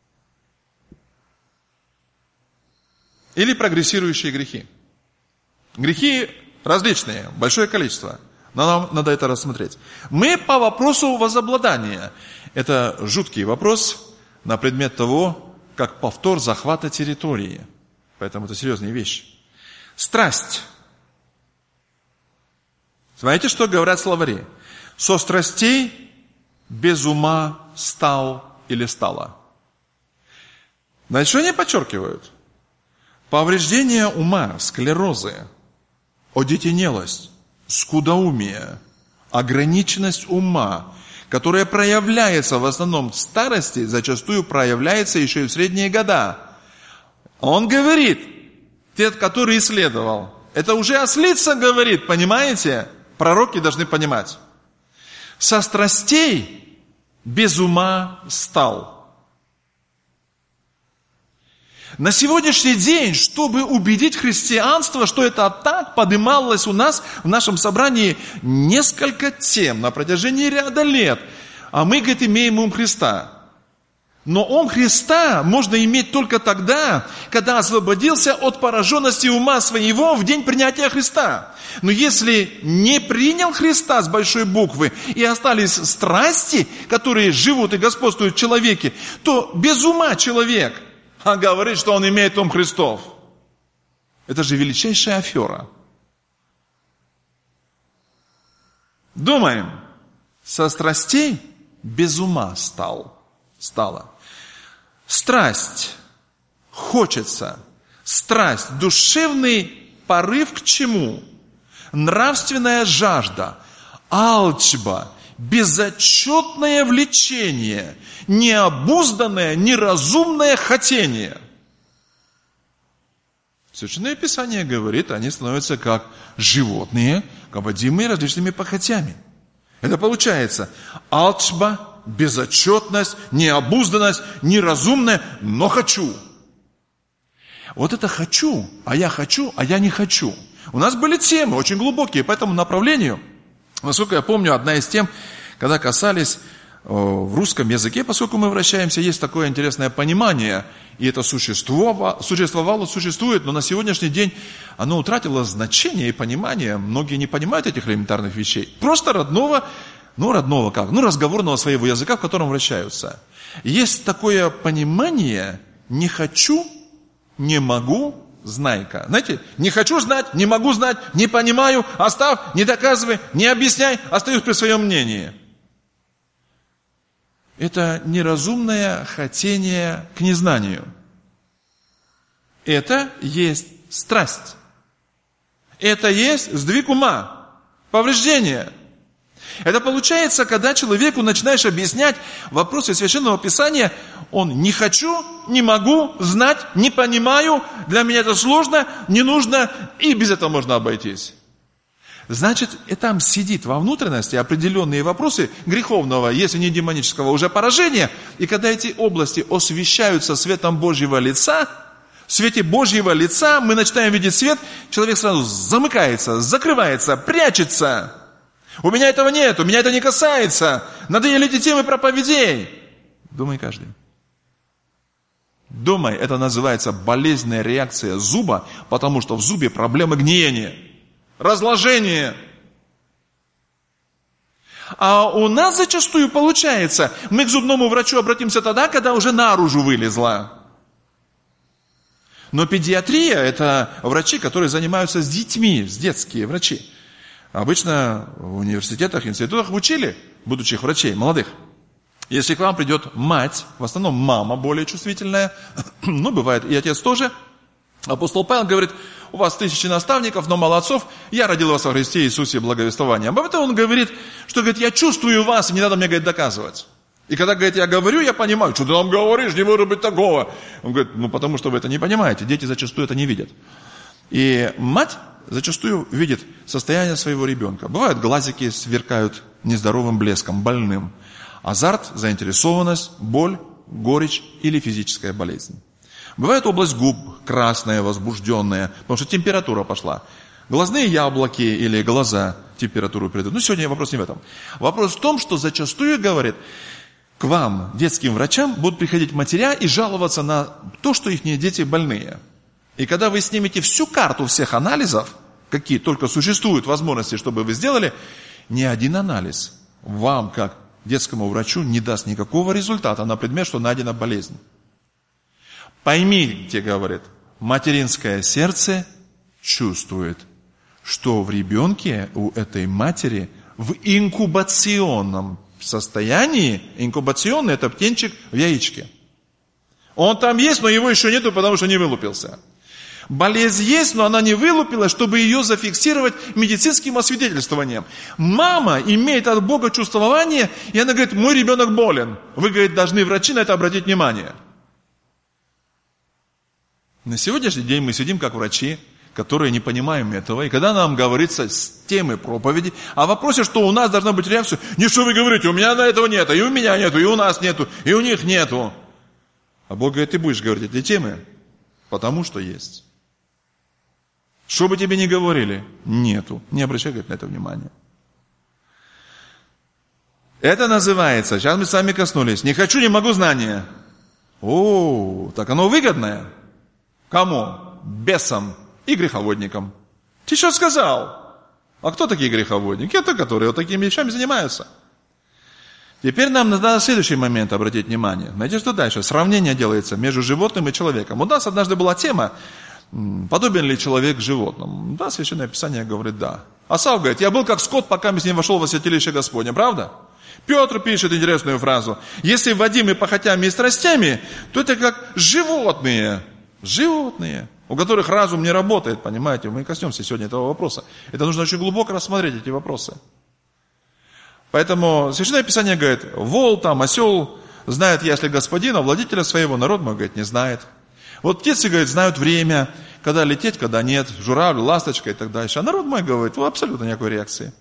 Или прогрессирующие грехи. Грехи различные, большое количество. Но нам надо это рассмотреть. Мы по вопросу возобладания. Это жуткий вопрос на предмет того, как повтор захвата территории. Поэтому это серьезные вещи. Страсть. Смотрите, что говорят словари. Со страстей без ума стал или стала. Значит, что они подчеркивают? Повреждение ума, склерозы, одетенелость, скудоумие, ограниченность ума, которая проявляется в основном в старости, зачастую проявляется еще и в средние года. Он говорит, тот, который исследовал, это уже ослица говорит, понимаете? Пророки должны понимать. Со страстей без ума стал. На сегодняшний день, чтобы убедить христианство, что это так, поднималось у нас в нашем собрании несколько тем на протяжении ряда лет. А мы, говорит, имеем ум Христа. Но ум Христа можно иметь только тогда, когда освободился от пораженности ума своего в день принятия Христа. Но если не принял Христа с большой буквы и остались страсти, которые живут и господствуют в человеке, то без ума человек говорит, что он имеет ум Христов. Это же величайшая афера. Думаем, со страстей без ума стало. Страсть, хочется, страсть, душевный порыв к чему? Нравственная жажда, алчба, безотчетное влечение, необузданное, неразумное хотение. Священное Писание говорит, они становятся как животные, водимые различными похотями. Это получается алчба, безотчетность, необузданность, неразумное, но хочу. Вот это хочу, а я не хочу. У нас были темы очень глубокие по этому направлению. Насколько я помню, одна из тем, когда касались в русском языке, поскольку мы вращаемся, есть такое интересное понимание, и это существовало, существует, но на сегодняшний день оно утратило значение и понимание. Многие не понимают этих элементарных вещей. Просто разговорного своего языка, в котором вращаются. Есть такое понимание «не хочу, не могу, знай-ка». Знаете, не хочу знать, не могу знать, не понимаю, оставь, не доказывай, не объясняй, остаюсь при своем мнении. Это неразумное хотение к незнанию. Это есть страсть. Это есть сдвиг ума, повреждение. Это получается, когда человеку начинаешь объяснять вопросы Священного Писания, он не хочу, не могу, знать, не понимаю, для меня это сложно, не нужно, и без этого можно обойтись. Значит, и там сидит во внутренности определенные вопросы греховного, если не демонического, уже поражения. И когда эти области освещаются светом Божьего лица, в свете Божьего лица мы начинаем видеть свет, человек сразу замыкается, закрывается, прячется. У меня этого нет, меня это не касается. Надоели эти темы проповедей. Думай каждый. Думай, это называется болезненная реакция зуба, потому что в зубе проблема гниения, разложения. А у нас зачастую получается, мы к зубному врачу обратимся тогда, когда уже наружу вылезла. Но педиатрия – это врачи, которые занимаются с детьми, детские врачи. Обычно в университетах, институтах учили будущих врачей, молодых. Если к вам придет мать, в основном мама более чувствительная, ну, бывает и отец тоже, апостол Павел говорит, у вас 1000 наставников, но мало отцов, я родил вас во Христе Иисусе благовествования. Об этом он говорит, что, говорит, я чувствую вас, и не надо мне, говорит, доказывать. И когда, говорит, я говорю, я понимаю, что ты нам говоришь, не может быть такого. Он говорит, ну, потому что вы это не понимаете, дети зачастую это не видят. И мать зачастую видит состояние своего ребенка. Бывают, глазики сверкают нездоровым блеском, больным. Азарт, заинтересованность, боль, горечь или физическая болезнь. Бывает область губ красная, возбужденная, потому что температура пошла. Глазные яблоки или глаза температуру передают. Сегодня вопрос не в этом. Вопрос в том, что зачастую, говорит, к вам, детским врачам, будут приходить матеря и жаловаться на то, что их дети больные. И когда вы снимете всю карту всех анализов, какие только существуют возможности, чтобы вы сделали, ни один анализ вам, как детскому врачу, не даст никакого результата на предмет, что найдена болезнь. Поймите, говорит, материнское сердце чувствует, что в ребенке у этой матери в инкубационном состоянии, инкубационный – это птенчик в яичке. Он там есть, но его еще нету, потому что не вылупился. Болезнь есть, но она не вылупилась, чтобы ее зафиксировать медицинским освидетельствованием. Мама имеет от Бога чувствование, и она говорит, мой ребенок болен. Вы, говорит, должны врачи на это обратить внимание. На сегодняшний день мы сидим как врачи, которые не понимаем этого. И когда нам говорится с темы проповеди, о вопросе, что у нас должна быть реакция, не что вы говорите, у меня на этого нет, и у меня нету, и у нас нету, и у них нету. А Бог говорит, ты будешь говорить эти темы, потому что есть. Что бы тебе ни говорили, нету. Не обращай, говорит, на это внимание. Это называется, сейчас мы с вами коснулись, не хочу, не могу знания. Так оно выгодное. Кому? Бесам и греховодникам. Ты что сказал? А кто такие греховодники? Это которые вот такими вещами занимаются. Теперь нам надо на следующий момент обратить внимание. Знаете, что дальше? Сравнение делается между животным и человеком. У нас однажды была тема, подобен ли человек животному? Да, Священное Писание говорит, да. Асав говорит, я был как скот, пока с ним вошел во святилище Господне. Правда? Петр пишет интересную фразу. Если водимы похотями и страстями, то это как животные. Животные, у которых разум не работает, понимаете? Мы коснемся сегодня этого вопроса. Это нужно очень глубоко рассмотреть, эти вопросы. Поэтому Священное Писание говорит, вол, осел знает ясли господина, владетеля своего, народ мой, говорит, не знает. Вот птицы, говорит, знают время, когда лететь, когда нет, журавль, ласточка и так дальше. А народ мой, говорит, абсолютно никакой реакции.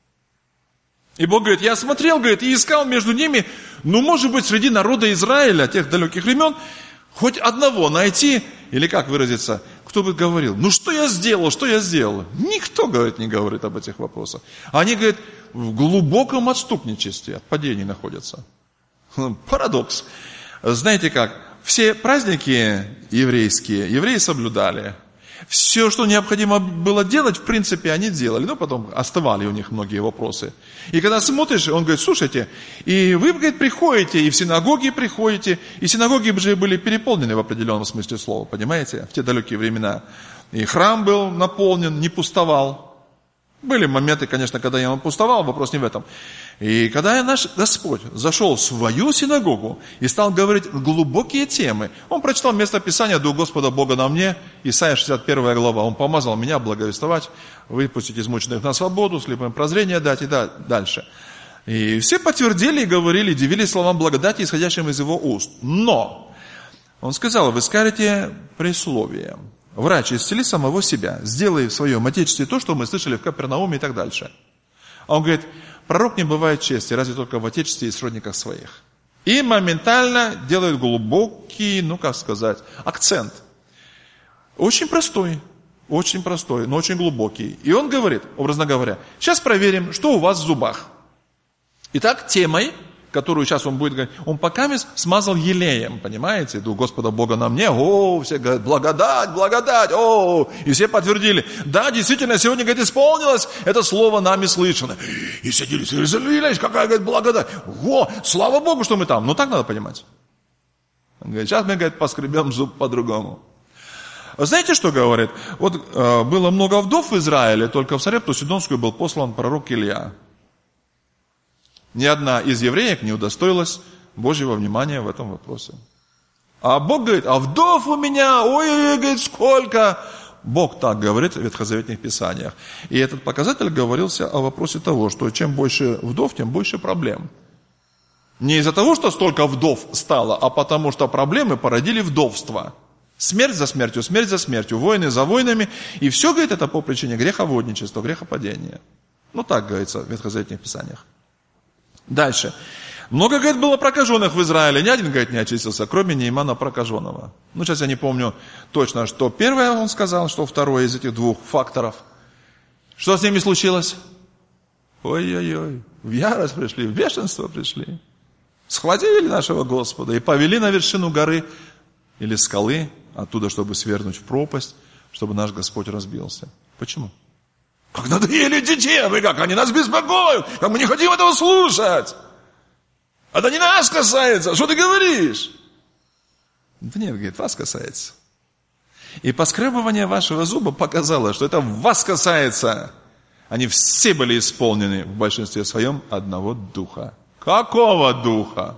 И Бог говорит, я смотрел, говорит, и искал между ними, может быть, среди народа Израиля, тех далеких времен, хоть одного найти, или как выразиться, кто бы говорил, что я сделал, что я сделал. Никто, говорит, не говорит об этих вопросах. Они, говорит, в глубоком отступничестве от падений находятся. Парадокс. Знаете как, все праздники еврейские, евреи соблюдали. Все, что необходимо было делать, в принципе, они делали. Потом оставали у них многие вопросы. И когда смотришь, он говорит, слушайте, и вы, говорит, приходите, и в синагоги приходите, и синагоги уже были переполнены в определенном смысле слова, понимаете, в те далекие времена. И храм был наполнен, не пустовал. Были моменты, конечно, когда он пустовал, вопрос не в этом. И когда наш Господь зашел в свою синагогу и стал говорить глубокие темы, Он прочитал место Писания «Дух Господа Бога на мне», Исайя 61 глава, Он помазал меня благовествовать, выпустить измученных на свободу, слепым прозрение дать и дальше. И все подтвердили и говорили, дивились словам благодати, исходящим из Его уст. Но Он сказал, вы скажете присловие. Врач, исцели самого себя, сделай в своем отечестве то, что мы слышали в Капернауме и так дальше. А он говорит, пророк не бывает чести, разве только в отечестве и сродниках своих. И моментально делает глубокий, акцент. Очень простой, но очень глубокий. И он говорит, образно говоря, сейчас проверим, что у вас в зубах. Итак, темой, которую сейчас он будет говорить, он пока смазал елеем, понимаете, Дух Господа Бога на мне, все говорят, благодать, и все подтвердили, да, действительно, сегодня, говорит, исполнилось это слово нами слышано. И все делились, какая, говорит, благодать, слава Богу, что мы там, так надо понимать. Он говорит, сейчас мы, говорит, поскребем зуб по-другому. Знаете, что говорит? Было много вдов в Израиле, только в Сарепту Сидонскую был послан пророк Илья. Ни одна из евреек не удостоилась Божьего внимания в этом вопросе. А Бог говорит, а вдов у меня, говорит, сколько? Бог так говорит в ветхозаветных писаниях. И этот показатель говорился о вопросе того, что чем больше вдов, тем больше проблем. Не из-за того, что столько вдов стало, а потому что проблемы породили вдовство. Смерть за смертью, войны за войнами. И все, говорит, это по причине греховодничества, грехопадения. Так говорится в ветхозаветных писаниях. Дальше. Много, говорит, было прокаженных в Израиле. Ни один, говорит, не очистился, кроме Неймана прокаженного. Ну, сейчас я не помню точно, что первое он сказал, что второе из этих двух факторов. Что с ними случилось? Ой-ой-ой, в ярость пришли, в бешенство пришли. Схватили нашего Господа и повели на вершину горы или скалы, оттуда, чтобы свернуть в пропасть, чтобы наш Господь разбился. Почему? Как надоели детей, вы как, они нас беспокоят, как мы не хотим этого слушать. Это не нас касается, что ты говоришь? Да нет, говорит, вас касается. И поскребывание вашего зуба показало, что это вас касается. Они все были исполнены в большинстве своем одного духа. Какого духа?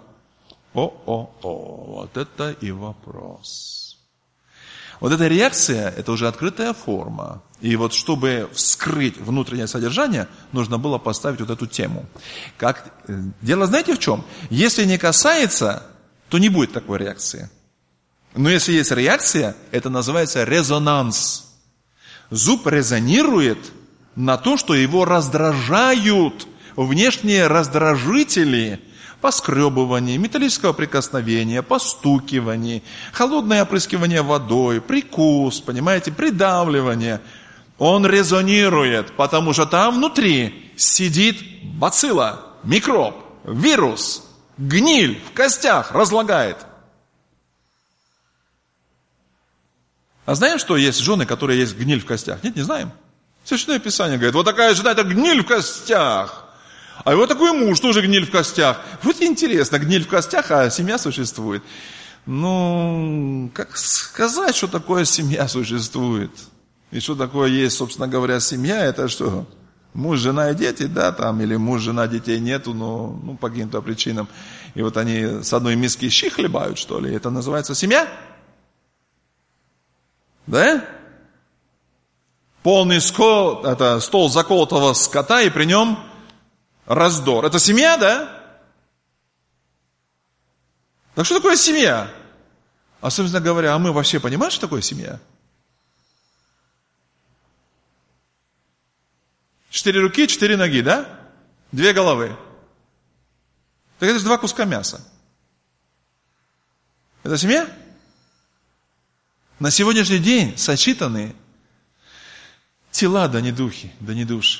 Вот это и вопрос. Вот эта реакция, это уже открытая форма. И вот чтобы вскрыть внутреннее содержание, нужно было поставить вот эту тему. Дело знаете в чем? Если не касается, то не будет такой реакции. Но если есть реакция, это называется резонанс. Зуб резонирует на то, что его раздражают внешние раздражители, поскребывание, металлического прикосновения, постукивание, холодное опрыскивание водой, прикус, понимаете, придавливание. Он резонирует, потому что там внутри сидит бацилла, микроб, вирус, гниль в костях разлагает. А знаем, что есть жены, которые есть гниль в костях? Нет, не знаем. Священное Писание говорит, вот такая жена, это гниль в костях. А вот такой муж, тоже гниль в костях. Вот интересно, гниль в костях, а семья существует. Ну, как сказать, что такое семья существует? И что такое есть, собственно говоря, семья? Это что? Муж, жена и дети, да, там, или муж, жена, детей нету, но по каким-то причинам. И вот они с одной миски щи хлебают, что ли. Это называется семья? Да? Полный это стол заколотого скота, и при нем раздор. Это семья, да? Так что такое семья? А, собственно говоря, а мы вообще понимаем, что такое семья? 4 руки, 4 ноги, да? 2 головы. Так это же 2 куска мяса. Это семья? На сегодняшний день сочетаны тела, да не духи, да не души.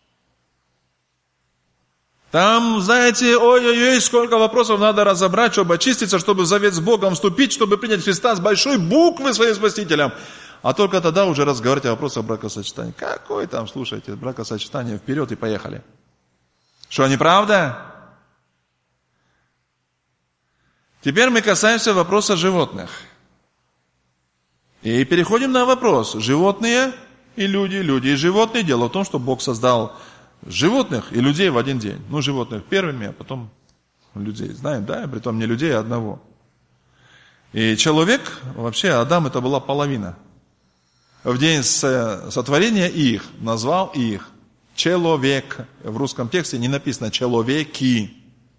Там, знаете, ой-ой-ой, сколько вопросов надо разобрать, чтобы очиститься, чтобы в завет с Богом вступить, чтобы принять Христа с большой буквы своим Спасителем. А только тогда уже разговаривать о вопросах бракосочетания. Какой там, слушайте, бракосочетание, вперед и поехали. Что, неправда? Теперь мы касаемся вопроса животных. И переходим на вопрос. Животные и люди, люди и животные. Дело в том, что Бог создал животных и людей в один день. Ну, животных первыми, а потом людей. Знаем, да? Притом не людей, а одного. И человек, вообще Адам, это была половина. В день сотворения их, назвал их человек. В русском тексте не написано человеки.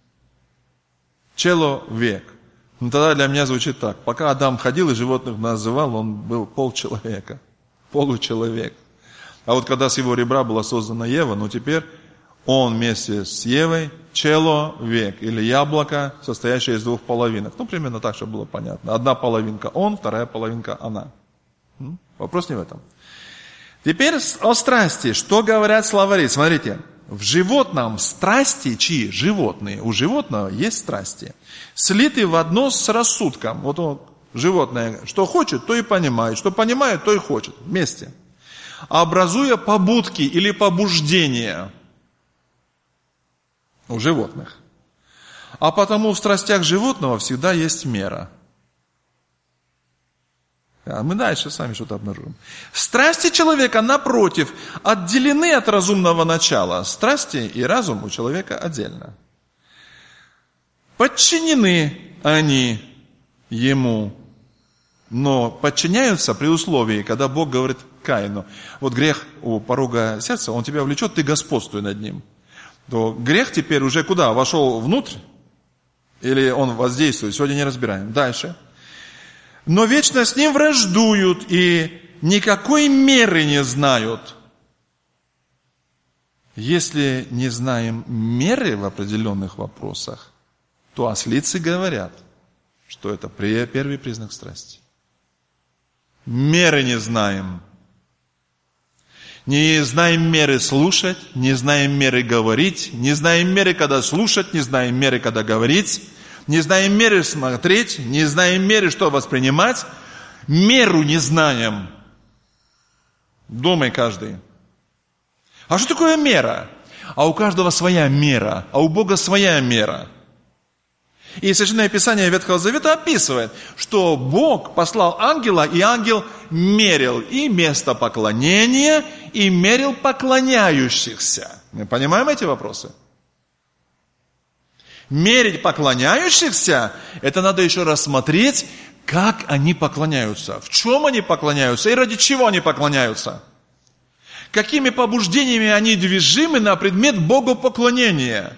Человек. Ну, тогда для меня звучит так. Пока Адам ходил и животных называл, он был полчеловека. Получеловек. А вот когда с его ребра была создана Ева, ну теперь он вместе с Евой человек. Или яблоко, состоящее из 2 половинок. Ну, примерно так, чтобы было понятно. Одна половинка он, вторая половинка она. Вопрос не в этом. Теперь о страсти. Что говорят словари? Смотрите. В животном страсти, чьи? Животные. У животного есть страсти. Слиты в одно с рассудком. Вот животное, что хочет, то и понимает. Что понимает, то и хочет. Вместе. Образуя побудки или побуждения у животных. А потому в страстях животного всегда есть мера. А мы дальше сами что-то обнаружим. Страсти человека, напротив, отделены от разумного начала. Страсти и разум у человека отдельно. Подчинены они ему, но подчиняются при условии, когда Бог говорит Каину. Вот грех у порога сердца, он тебя влечет, ты господствуй над ним. То грех теперь уже куда? Вошел внутрь? Или он воздействует? Сегодня не разбираем. Дальше. Но вечно с ним враждуют и никакой меры не знают. Если не знаем меры в определенных вопросах, то ослицы говорят, что это первый признак страсти. Меры не знаем. Не знаем меры слушать, не знаем меры говорить, не знаем меры, когда слушать, не знаем меры, когда говорить, не знаем меры смотреть, не знаем меры, что воспринимать. Меру не знаем. Думай каждый. А что такое мера? А у каждого своя мера, а у Бога своя мера. И Священное Писание Ветхого Завета описывает, что Бог послал ангела, и ангел мерил и место поклонения, и мерил поклоняющихся. Мы понимаем эти вопросы? Мерить поклоняющихся, это надо еще рассмотреть, как они поклоняются, в чем они поклоняются и ради чего они поклоняются. Какими побуждениями они движимы на предмет богопоклонения.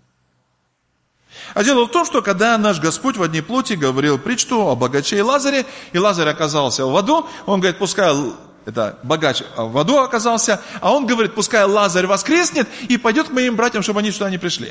А дело в том, что когда наш Господь в одни плоти говорил притчу о богаче и Лазаре, и Лазарь оказался в аду, он говорит, пускай это богач в аду оказался, а он говорит, пускай Лазарь воскреснет и пойдет к моим братьям, чтобы они сюда не пришли.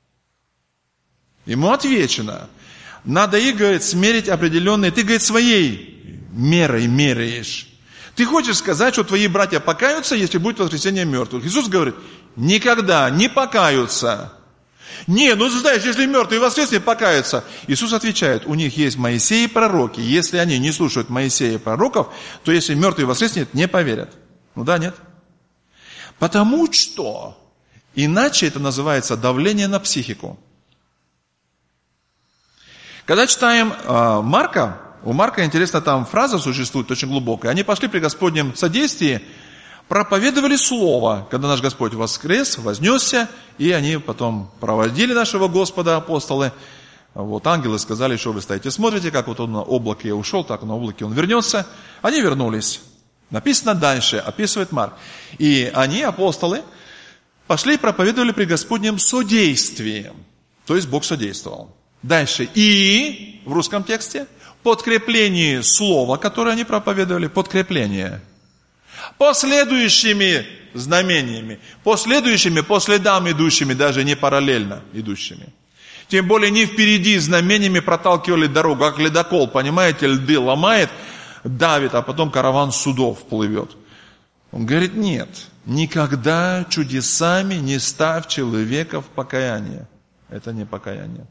Ему отвечено, надо их, говорит, смерить определенные, ты, говорит, своей мерой меряешь. Ты хочешь сказать, что твои братья покаются, если будет воскресение мертвых? Иисус говорит, никогда не покаются. Не, ну знаешь, если мертвые воскреснет, покаются. Иисус отвечает, у них есть Моисей и пророки. Если они не слушают Моисея и пророков, то если мертвый воскреснет, не поверят. Ну да, нет? Потому что иначе это называется давление на психику. Когда читаем Марка, у Марка, интересно, там фраза существует очень глубокая. Они пошли при Господнем содействии, проповедовали Слово, когда наш Господь воскрес, вознесся, и они потом проводили нашего Господа, апостолы. Вот ангелы сказали, что вы стоите, смотрите, как вот он на облаке ушел, так на облаке он вернется. Они вернулись. Написано дальше, описывает Марк. И они, апостолы, пошли и проповедовали при Господнем содействии. То есть Бог содействовал. Дальше. И в русском тексте подкрепление слова, которое они проповедовали, подкрепление. Последующими знамениями, последующими по следам идущими, даже не параллельно идущими. Тем более не впереди знамениями проталкивали дорогу, как ледокол, понимаете, льды ломает, давит, а потом караван судов плывет. Он говорит, нет, никогда чудесами не ставь человека в покаяние. Это не покаяние.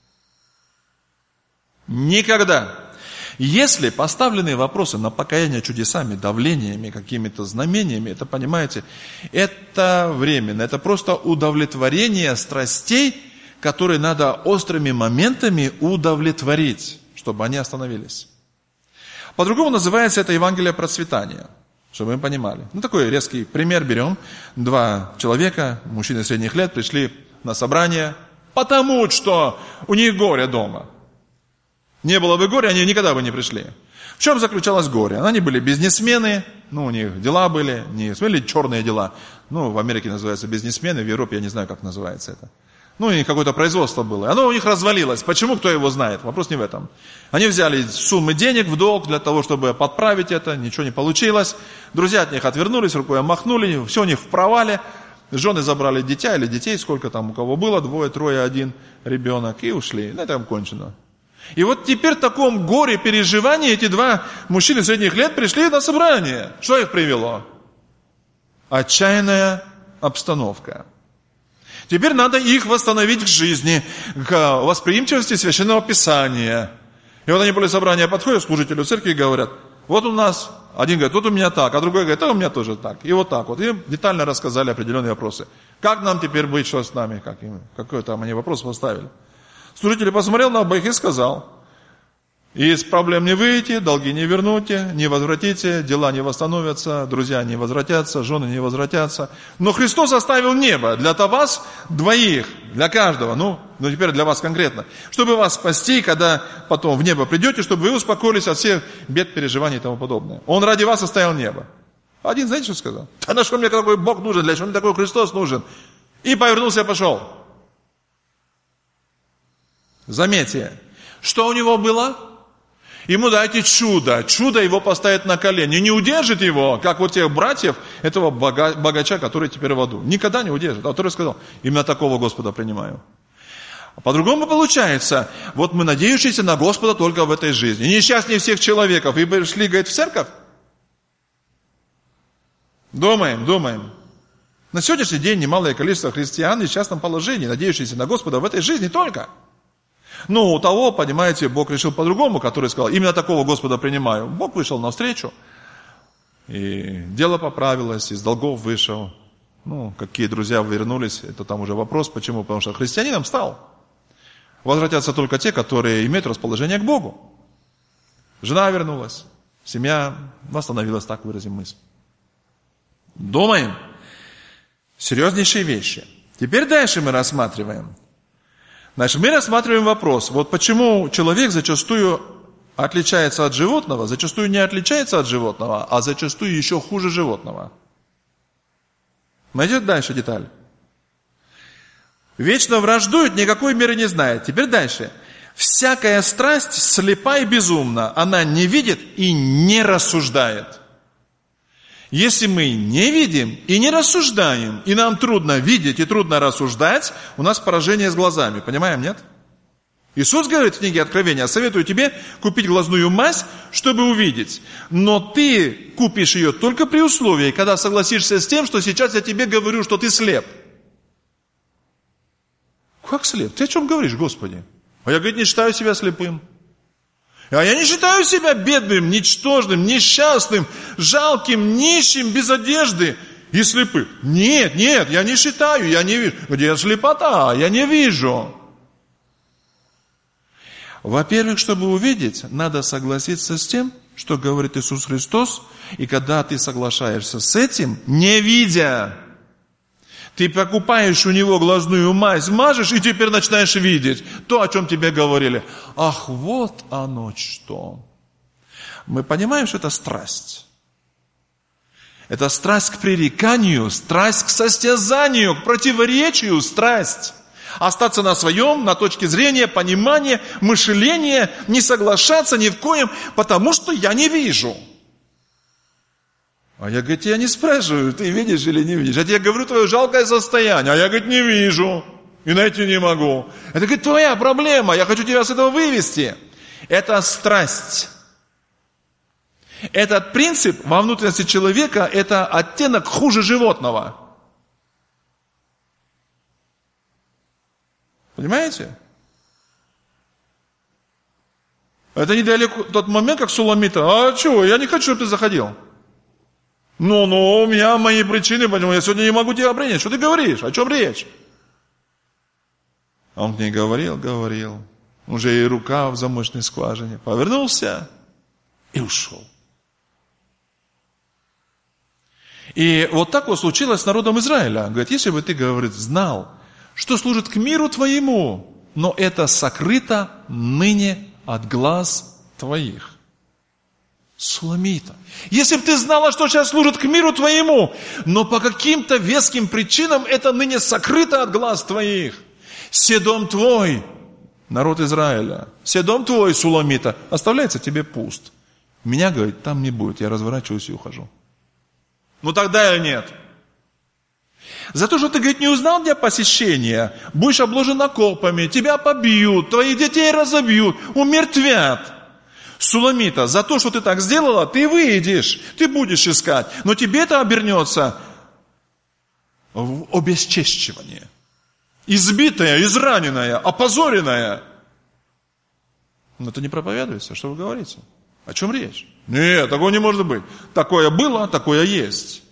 Никогда. Если поставленные вопросы на покаяние чудесами, давлениями, какими-то знамениями, это, понимаете, это временно, это просто удовлетворение страстей, которые надо острыми моментами удовлетворить, чтобы они остановились. По-другому называется это Евангелие процветания, чтобы вы понимали. Ну, такой резкий пример берем. 2 человека, мужчины средних лет, пришли на собрание, потому что у них горе дома. Не было бы горя, они никогда бы не пришли. В чем заключалось горе? Они были бизнесмены, у них дела были, не смотрели черные дела. В Америке называется бизнесмены, в Европе я не знаю, как называется это. У них какое-то производство было. Оно у них развалилось. Почему, кто его знает? Вопрос не в этом. Они взяли суммы денег в долг для того, чтобы подправить это, ничего не получилось. Друзья от них отвернулись, рукой махнули, все у них в провале. Жены забрали дитя или детей, сколько там у кого было, 2, 3, 1 ребенок, и ушли. На этом кончено. И вот теперь в таком горе, переживании эти 2 мужчины средних лет пришли на собрание. Что их привело? Отчаянная обстановка. Теперь надо их восстановить к жизни, к восприимчивости Священного Писания. И вот они после собрания подходят к служителю церкви и говорят, вот у нас, один говорит, вот у меня так, а другой говорит, у меня тоже так. И вот так вот. И детально рассказали определенные вопросы. Как нам теперь быть, что с нами? Какой там они вопрос поставили. Служитель посмотрел на обоих и сказал, из проблем не выйти, долги не вернете, не возвратите, дела не восстановятся, друзья не возвратятся, жены не возвратятся. Но Христос оставил небо для вас двоих, для каждого, теперь для вас конкретно, чтобы вас спасти, когда потом в небо придете, чтобы вы успокоились от всех бед, переживаний и тому подобное. Он ради вас оставил небо. Один, знаете, что сказал? Да на что мне такой Бог нужен, для чего мне такой Христос нужен? И повернулся и пошел. Заметьте, что у него было? Ему дайте чудо. Чудо его поставит на колени. Не удержит его, как вот тех братьев, этого богача, который теперь в аду. Никогда не удержит. А который сказал, именно такого Господа принимаю. По-другому получается, вот мы надеющиеся на Господа только в этой жизни. Несчастнее всех человеков. И пришли, говорит, в церковь? Думаем. На сегодняшний день немалое количество христиан в несчастном положении, надеющиеся на Господа в этой жизни только. Ну, у того, понимаете, Бог решил по-другому, который сказал, именно такого Господа принимаю. Бог вышел навстречу, и дело поправилось, из долгов вышел. Ну, какие друзья вернулись, это там уже вопрос. Почему? Потому что христианином стал. Возвратятся только те, которые имеют расположение к Богу. Жена вернулась, семья восстановилась, так выразим мысль. Думаем. Серьезнейшие вещи. Теперь дальше мы рассматриваем. Значит, мы рассматриваем вопрос, вот почему человек зачастую отличается от животного, зачастую не отличается от животного, а зачастую еще хуже животного. Найдет дальше деталь. Вечно враждует, никакой меры не знает. Теперь дальше. Всякая страсть слепа и безумна. Она не видит и не рассуждает. Если мы не видим и не рассуждаем, и нам трудно видеть и трудно рассуждать, у нас поражение с глазами. Понимаем, нет? Иисус говорит в книге Откровения, советую тебе купить глазную мазь, чтобы увидеть. Но ты купишь ее только при условии, когда согласишься с тем, что сейчас я тебе говорю, что ты слеп. Как слеп? Ты о чем говоришь, Господи? А я, говорит, не считаю себя слепым. А я не считаю себя бедным, ничтожным, несчастным, жалким, нищим, без одежды и слепым. Нет, я не считаю, я не вижу. Где слепота? Я не вижу. Во-первых, чтобы увидеть, надо согласиться с тем, что говорит Иисус Христос. И когда ты соглашаешься с этим, не видя, ты покупаешь у него глазную мазь, мажешь, и теперь начинаешь видеть то, о чем тебе говорили. Ах, вот оно что. Мы понимаем, что это страсть. Это страсть к пререканию, страсть к состязанию, к противоречию, страсть. Остаться на своем, на точке зрения, понимания, мышления, не соглашаться ни в коем, потому что я не вижу. А я, говорит, тебя не спрашиваю, ты видишь или не видишь. Я тебе говорю твое жалкое состояние, а я, говорит, не вижу и найти не могу. Это, говорит, твоя проблема, я хочу тебя с этого вывести. Это страсть. Этот принцип во внутренности человека, это оттенок хуже животного. Понимаете? Это недалеко тот момент, как Суламита. А чего, я не хочу, чтобы ты заходил. Ну, у меня мои причины, поэтому я сегодня не могу тебя принять. Что ты говоришь? О чем речь? А он к ней говорил. Уже и рука в замочной скважине. Повернулся и ушел. И вот так вот случилось с народом Израиля. Говорит, если бы ты, говорит, знал, что служит к миру твоему, но это сокрыто ныне от глаз твоих. Суламита. Если бы ты знала, что сейчас служит к миру твоему, но по каким-то веским причинам это ныне сокрыто от глаз твоих. Се дом твой, народ Израиля, се дом твой, Суламита, оставляется тебе пуст. Меня, говорит, там не будет, я разворачиваюсь и ухожу. Ну тогда или нет? За то, что ты, говорит, не узнал дня посещения, будешь обложен окопами, тебя побьют, твоих детей разобьют, умертвят. Суламита, за то, что ты так сделала, ты выйдешь, ты будешь искать, но тебе это обернется в обесчещивание. Избитая, израненная, опозоренная. Но это не проповедуется, что вы говорите? О чем речь? Нет, такого не может быть. Такое было, такое есть.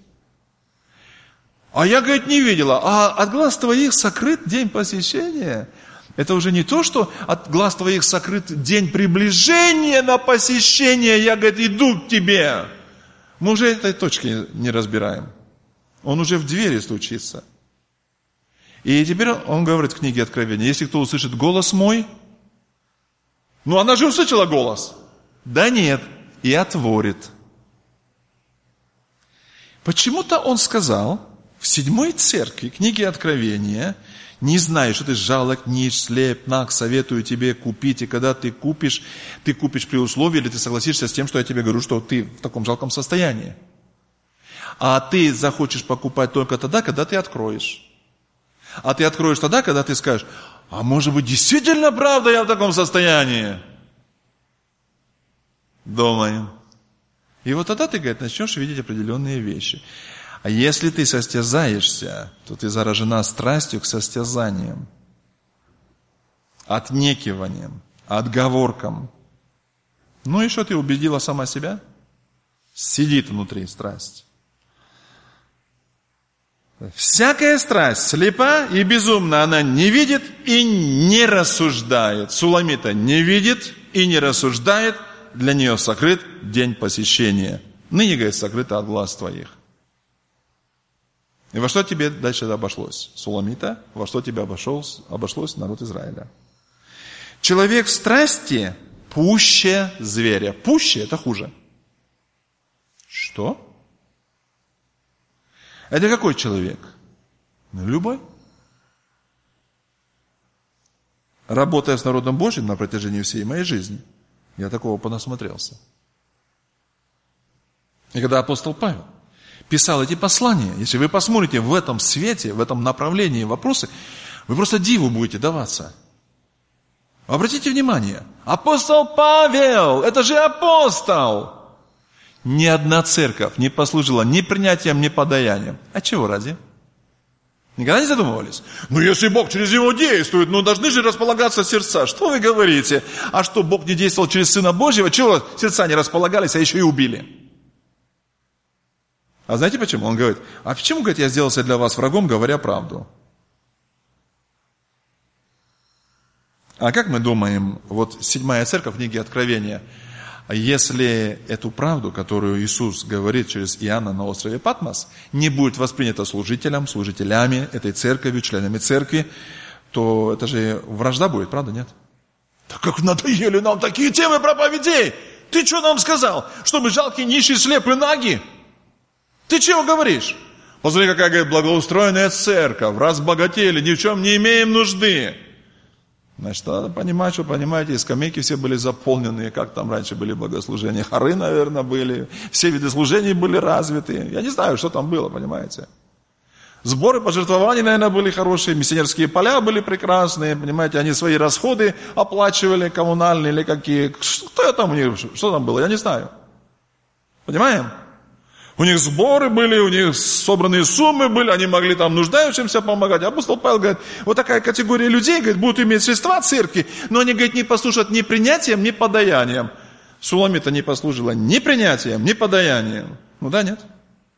А я, говорит, не видела. А от глаз твоих сокрыт день посещения. Это уже не то, что от глаз твоих сокрыт день приближения на посещение. Я, говорит, иду к тебе. Мы уже этой точки не разбираем. Он уже в двери стучится. И теперь он говорит в книге Откровения, если кто услышит голос мой, она же услышала голос. Да нет, и отворит. Почему-то он сказал в 7 церкви книги Откровения, не знаешь, что ты жалок, нищ, слеп, наг, советую тебе купить, и когда ты купишь при условии, или ты согласишься с тем, что я тебе говорю, что ты в таком жалком состоянии. А ты захочешь покупать только тогда, когда ты откроешь. А ты откроешь тогда, когда ты скажешь, А может быть, действительно правда я в таком состоянии? Думаем. И вот тогда ты, говорит, начнешь видеть определенные вещи. А если ты состязаешься, то ты заражена страстью к состязаниям, отнекиваниям, отговоркам. Ну и что, ты убедила сама себя? Сидит внутри страсть. Всякая страсть слепа и безумна, она не видит и не рассуждает. Суламита не видит и не рассуждает, для нее сокрыт день посещения. Ныне, говорит, сокрыто от глаз твоих. И во что тебе дальше обошлось? Суламита, во что тебе обошлось народ Израиля? Человек в страсти пуще зверя. Пуще – это хуже. Что? Это какой человек? Ну, любой. Работая с народом Божьим на протяжении всей моей жизни, я такого понасмотрелся. И когда апостол Павел писал эти послания, если вы посмотрите в этом свете, в этом направлении вопросы, вы просто диву будете даваться. Обратите внимание, апостол Павел, это же апостол! Ни одна церковь не послужила ни принятием, ни подаянием. А чего ради? Никогда не задумывались? Ну, если Бог через него действует, должны же располагаться сердца. Что вы говорите? А что, Бог не действовал через Сына Божьего? Чего сердца не располагались, а еще и убили? А знаете почему? Он говорит, а почему, говорит, я сделался для вас врагом, говоря правду? А как мы думаем, вот 7-я церковь в книге Откровения, если эту правду, которую Иисус говорит через Иоанна на острове Патмос, не будет воспринята служителями этой церкви, членами церкви, то это же вражда будет, правда, нет? Так как надоели нам такие темы проповедей! Ты что нам сказал? Что мы жалкие, нищие, слепые, наги? Ты чего говоришь? Посмотри, какая, говорит, благоустроенная церковь, разбогатели, ни в чем не имеем нужды. Значит, надо понимать, что, понимаете, скамейки все были заполнены, как там раньше были богослужения, хоры, наверное, были, все виды служений были развиты. Я не знаю, что там было, понимаете. Сборы пожертвований, наверное, были хорошие, миссионерские поля были прекрасные, понимаете, они свои расходы оплачивали, коммунальные или какие. Что там у них, что там было, я не знаю. Понимаем? У них сборы были, у них собранные суммы были, они могли там нуждающимся помогать. Апостол Павел говорит, вот такая категория людей, говорит, будут иметь средства церкви, но они, говорит, не послужат ни принятием, ни подаянием. Суламита не послужила ни принятием, ни подаянием. Ну да, нет?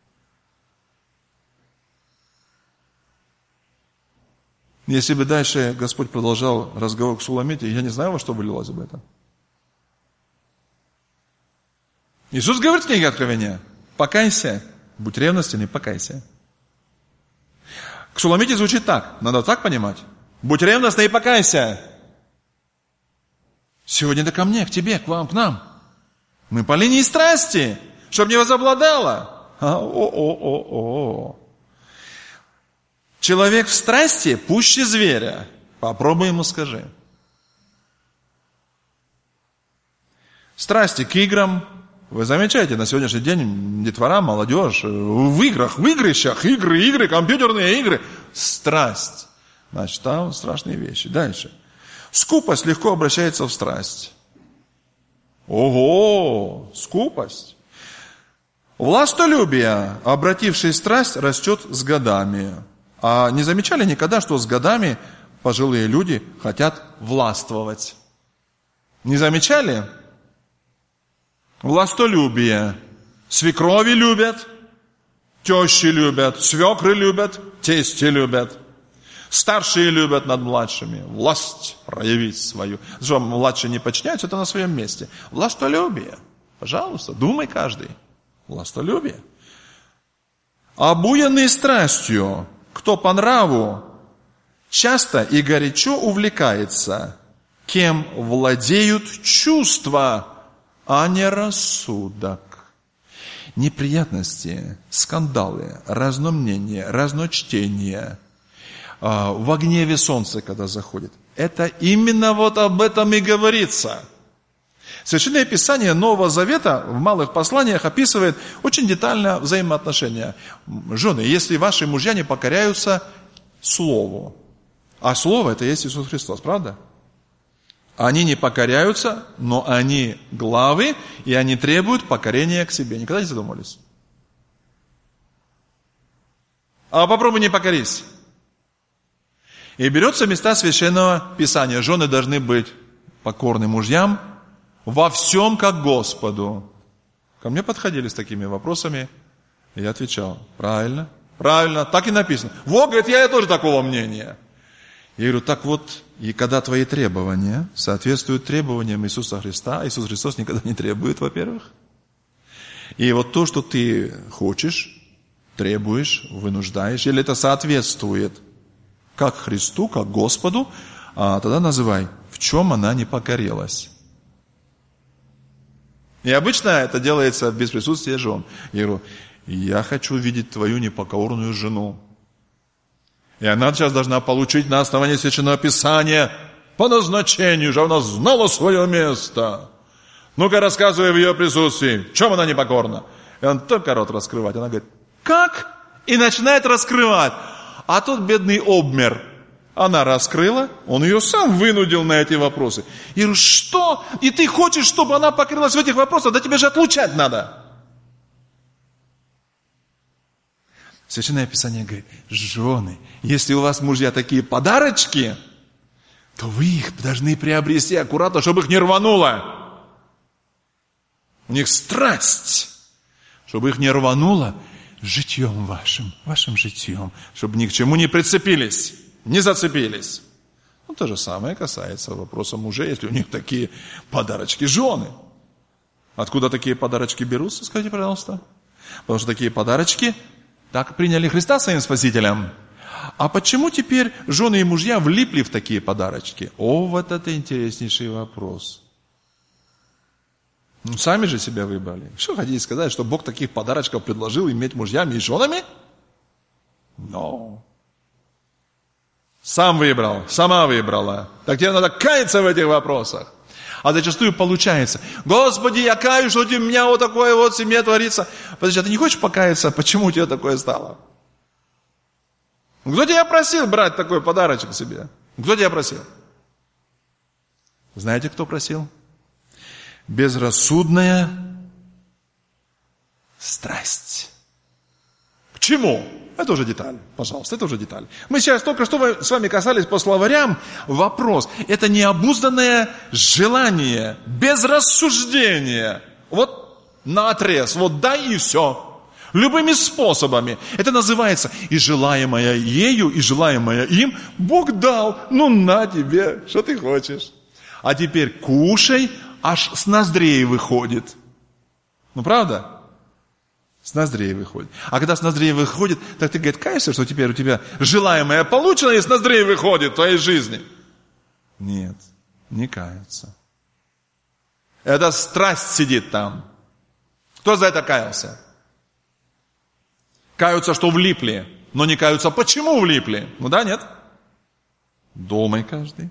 Если бы дальше Господь продолжал разговор к Суламите, я не знаю, во что вылилось бы это. Иисус говорит в книге Откровения, покайся, будь ревностен и покайся. К Суламите звучит так, надо так понимать. Будь ревностен и покайся. Сегодня это ко мне, к тебе, к вам, к нам. Мы по линии страсти, чтобы не возобладало. Человек в страсти пуще зверя. Попробуй ему скажи. Страсти к играм. Вы замечаете, на сегодняшний день детвора, молодежь в играх, в игрищах, игры, компьютерные игры. Страсть. Значит, там страшные вещи. Дальше. Скупость легко обращается в страсть. Ого, скупость. Властолюбие, обративший страсть, растет с годами. А не замечали никогда, что с годами пожилые люди хотят властвовать? Не замечали? Властолюбие. Свекрови любят, тещи любят, свекры любят, тести любят. Старшие любят над младшими. Власть проявить свою. Что, младшие не подчиняются, это на своем месте. Властолюбие. Пожалуйста, думай каждый. Властолюбие. Обуянный страстью, кто по нраву, часто и горячо увлекается, кем владеют чувства, а не рассудок. Неприятности, скандалы, разномнения, разночтения, в гневе солнце, когда заходит. Это именно вот об этом и говорится. Священное Писание Нового Завета в малых посланиях описывает очень детально взаимоотношения. Жены, если ваши мужья не покоряются Слову, А Слово это есть Иисус Христос, правда? Они не покоряются, но они главы, и они требуют покорения к себе. Никогда не задумывались? А попробуй не покорись. И берется места Священного Писания. Жены должны быть покорны мужьям во всем, как Господу. Ко мне подходили с такими вопросами, и я отвечал: правильно, правильно, так и написано. Вот, говорит, я тоже такого мнения. Я говорю, так вот, и когда твои требования соответствуют требованиям Иисуса Христа, Иисус Христос никогда не требует, во-первых. И вот то, что ты хочешь, требуешь, вынуждаешь, или это соответствует как Христу, как Господу, тогда называй, в чем она не покорилась. И обычно это делается без присутствия жен. Я говорю, я хочу видеть твою непокорную жену. И она сейчас должна получить на основании Священного Писания по назначению, же она знала свое место. Ну-ка, рассказывай в ее присутствии, в чем она непокорна. И он только рот раскрывает. Она говорит, как? И начинает раскрывать. А тут бедный обмер. Она раскрыла, он ее сам вынудил на эти вопросы. Я говорю, что? И ты хочешь, чтобы она покрылась в этих вопросах? Да тебе же отлучать надо. Священное Писание говорит, жены, если у вас мужья такие подарочки, то вы их должны приобрести аккуратно, чтобы их не рвануло. У них страсть, чтобы их не рвануло житьем вашим житьем, чтобы ни к чему не прицепились, не зацепились. Ну, то же самое касается вопроса мужей, если у них такие подарочки жены. Откуда такие подарочки берутся, скажите, пожалуйста? Потому что такие подарочки так приняли Христа своим Спасителем. А почему теперь жены и мужья влипли в такие подарочки? О, вот это интереснейший вопрос. Ну, сами же себя выбрали. Что хотите сказать, что Бог таких подарочков предложил иметь мужьями и женами? Но. Сам выбрал, сама выбрала. Так тебе надо каяться в этих вопросах. А зачастую получается, Господи, я каюсь, что у меня вот такое вот в семье творится. Подожди, а ты не хочешь покаяться, почему у тебя такое стало? Кто тебя просил брать такой подарочек себе? Кто тебя просил? Знаете, кто просил? Безрассудная страсть. К чему? Это уже деталь, пожалуйста, это уже деталь. Мы сейчас только что с вами касались по словарям. Вопрос, это необузданное желание, без рассуждения. Вот наотрез, вот дай и все. Любыми способами. Это называется и желаемое ею, и желаемое им Бог дал. Ну на тебе, что ты хочешь. А теперь кушай, аж с ноздрей выходит. Ну правда? С ноздрей выходит. А когда с ноздрей выходит, так ты, говорит, каешься, что теперь у тебя желаемое получено, и с ноздрей выходит в твоей жизни? Нет, не каются. Это страсть сидит там. Кто за это каялся? Каются, что влипли, но не каются, почему влипли. Ну да, нет? Думай каждый.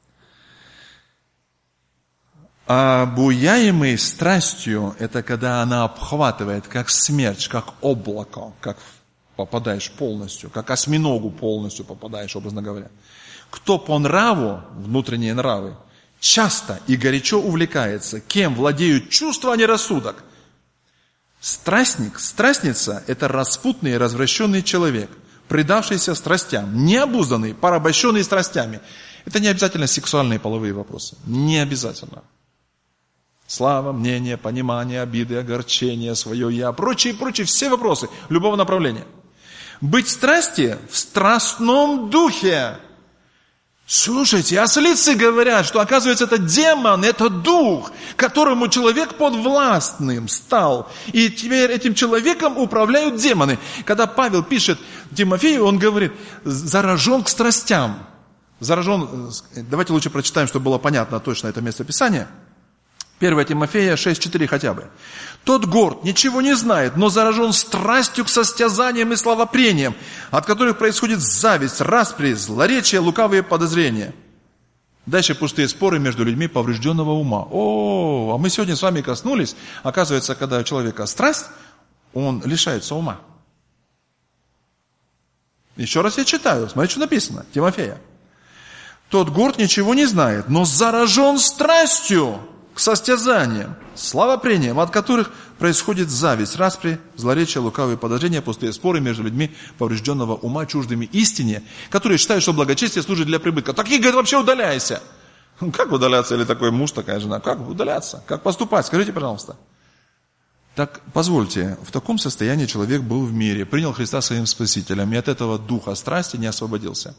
А буяемый страстью, это когда она обхватывает, как смерч, как облако, как попадаешь полностью, как осьминогу полностью попадаешь, образно говоря. Кто по нраву, внутренние нравы, часто и горячо увлекается, кем владеют чувства, а не рассудок. Страстник, страстница – это распутный и развращенный человек, предавшийся страстям, необузданный, порабощенный страстями. Это не обязательно сексуальные и половые вопросы, не обязательно. Слава, мнение, понимание, обиды, огорчение, свое я, прочие, все вопросы любого направления. Быть в страсти в страстном духе. Слушайте, ослицы говорят, что оказывается это демон, это дух, которому человек подвластным стал. И теперь этим человеком управляют демоны. Когда Павел пишет Тимофею, он говорит, заражен к страстям. Заражен, давайте лучше прочитаем, чтобы было понятно точно это место Писания. 1 Тимофея 6:4 хотя бы. Тот горд, ничего не знает, но заражен страстью к состязаниям и словопрениям, от которых происходит зависть, распри, злоречие, лукавые подозрения. Дальше пустые споры между людьми поврежденного ума. А мы сегодня с вами коснулись, оказывается, когда у человека страсть, он лишается ума. Еще раз я читаю, смотрите, что написано, Тимофея. Тот горд ничего не знает, но заражен страстью к состязаниям, славопрениям, от которых происходит зависть, распри, злоречие, лукавые подозрения, пустые споры между людьми поврежденного ума, чуждыми истине, которые считают, что благочестие служит для прибытка. Такие, говорят, вообще удаляйся. Как удаляться, или такой муж, такая жена? Как удаляться? Как поступать? Скажите, пожалуйста. Так, позвольте, в таком состоянии человек был в мире, принял Христа своим Спасителем, и от этого духа страсти не освободился.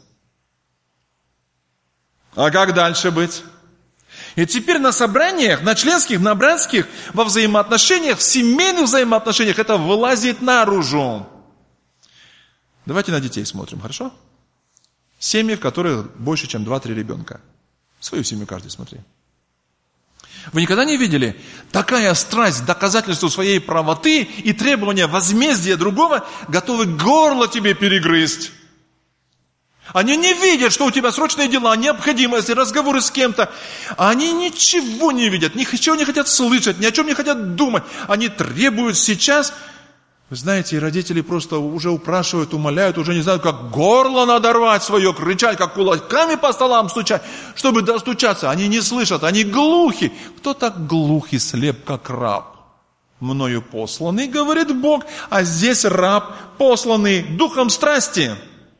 А как дальше быть? И теперь на собраниях, на членских, на братских, во взаимоотношениях, в семейных взаимоотношениях это вылазит наружу. Давайте на детей смотрим, хорошо? Семьи, в которых больше, чем 2-3 ребенка. Свою семью каждый смотри. Вы никогда не видели? Такая страсть к доказательству своей правоты и требования возмездия другого готовы горло тебе перегрызть. Они не видят, что у тебя срочные дела, необходимости, разговоры с кем-то. Они ничего не видят, ничего не хотят слышать, ни о чем не хотят думать. Они требуют сейчас. Вы знаете, и родители просто уже упрашивают, умоляют, уже не знают, как горло надо рвать свое, кричать, как кулаками по столам стучать, чтобы достучаться. Они не слышат, они глухи. Кто так глух и слеп, как раб? Мною посланный, говорит Бог, а здесь раб, посланный духом страсти.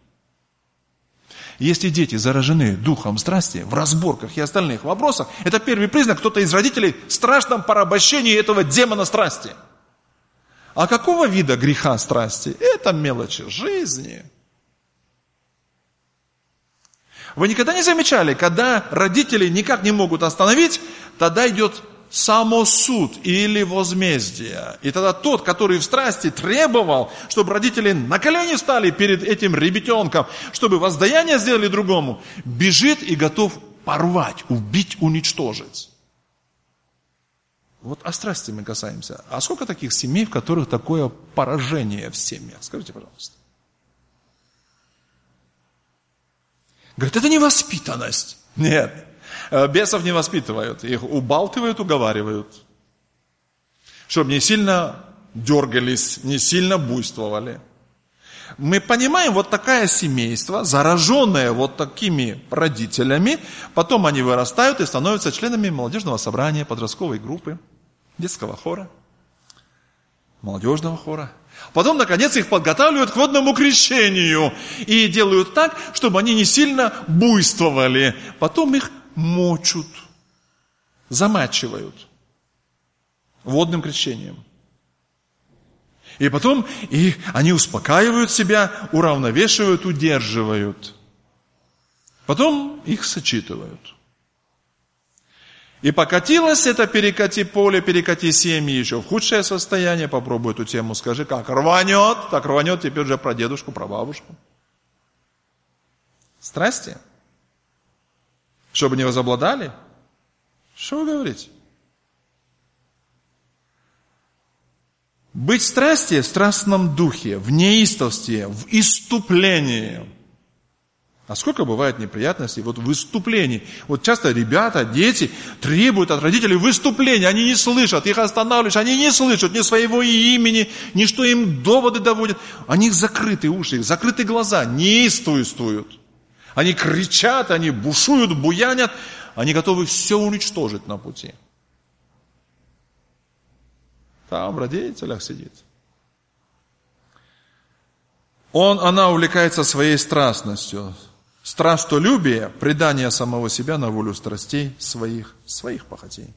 Если дети заражены духом страсти в разборках и остальных вопросах, это первый признак, кто-то из родителей в страшном порабощении этого демона страсти. А какого вида греха страсти? Это мелочи жизни. Вы никогда не замечали, когда родители никак не могут остановить, тогда идет самосуд или возмездие. И тогда тот, который в страсти требовал, чтобы родители на колени стали перед этим ребятенком, чтобы воздаяние сделали другому, бежит и готов порвать, убить, уничтожить. Вот о страсти мы касаемся. А сколько таких семей, в которых такое поражение в семьях? Скажите, пожалуйста. Говорит, это невоспитанность. Нет. Бесов не воспитывают, их убалтывают, уговаривают, чтобы не сильно дергались, не сильно буйствовали. Мы понимаем, вот такое семейство, зараженное вот такими родителями, потом они вырастают и становятся членами молодежного собрания, подростковой группы, детского хора, молодежного хора. Потом, наконец, их подготавливают к водному крещению и делают так, чтобы они не сильно буйствовали. Потом их мочут, замачивают водным крещением. И потом они успокаивают себя, уравновешивают, удерживают. Потом их сочетывают. И покатилось это перекати поле, перекати семьи еще в худшее состояние. Попробуй эту тему, скажи, как рванет. Так рванет теперь уже про дедушку, про бабушку. Страсти? Чтобы не возобладали? Что вы говорите? Быть в страсти, в страстном духе, в неистовстве, в исступлении. А сколько бывает неприятностей вот в выступлении. Вот часто ребята, дети требуют от родителей выступления. Они не слышат, их останавливаешь, они не слышат ни своего имени, ни что им доводы доводят. У них закрыты уши, закрыты глаза, неистовствуют. Они кричат, они бушуют, буянят, они готовы все уничтожить на пути. Там в родителях сидит. Она увлекается своей страстностью. Страстолюбие, предание самого себя на волю страстей своих похотей.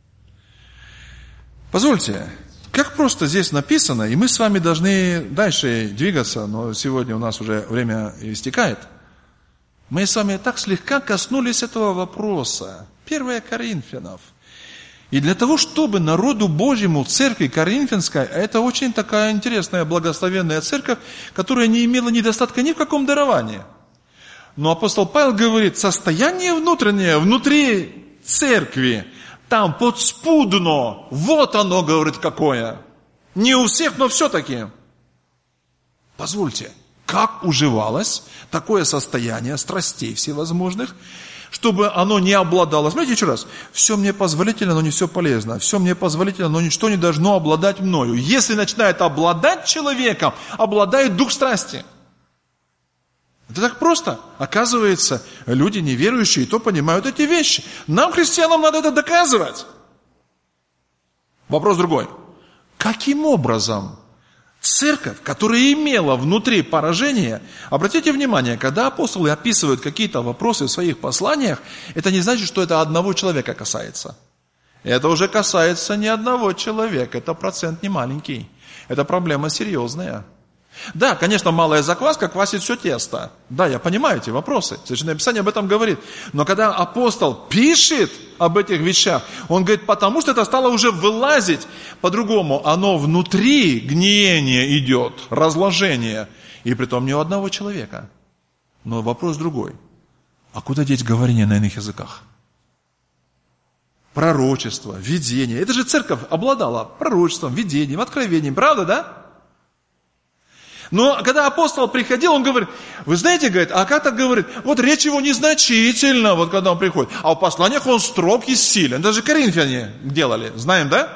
Позвольте, как просто здесь написано, и мы с вами должны дальше двигаться, но сегодня у нас уже время истекает. Мы с вами так слегка коснулись этого вопроса. 1 Коринфянов. И для того, чтобы народу Божьему, церкви Коринфянской, это очень такая интересная, благословенная церковь, которая не имела недостатка ни в каком даровании. Но апостол Павел говорит, состояние внутреннее, внутри церкви, там подспудно, вот оно, говорит, какое. Не у всех, но все-таки. Позвольте, как уживалось такое состояние страстей всевозможных, чтобы оно не обладало. Смотрите еще раз. Все мне позволительно, но не все полезно. Все мне позволительно, но ничто не должно обладать мною. Если начинает обладать человеком, обладает дух страсти. Это так просто. Оказывается, люди неверующие то понимают эти вещи. Нам, христианам, надо это доказывать. Вопрос другой. Каким образом церковь, которая имела внутри поражение, обратите внимание, когда апостолы описывают какие-то вопросы в своих посланиях, это не значит, что это одного человека касается. Это уже касается не одного человека, это процент не маленький. Это проблема серьезная. Да, конечно, малая закваска квасит все тесто. Да, я понимаю эти вопросы. Священное Писание об этом говорит. Но когда апостол пишет об этих вещах, он говорит, потому что это стало уже вылазить по-другому. Оно внутри гниение идет, разложение. И притом не у одного человека. Но вопрос другой. А куда деть говорение на иных языках? Пророчество, видение. Это же церковь обладала пророчеством, видением, откровением. Правда, да? Но когда апостол приходил, он говорит, вы знаете, говорит, а как так говорит, вот речь его незначительна, вот когда он приходит, а в посланиях он строг и силен. Даже коринфяне делали, знаем, да?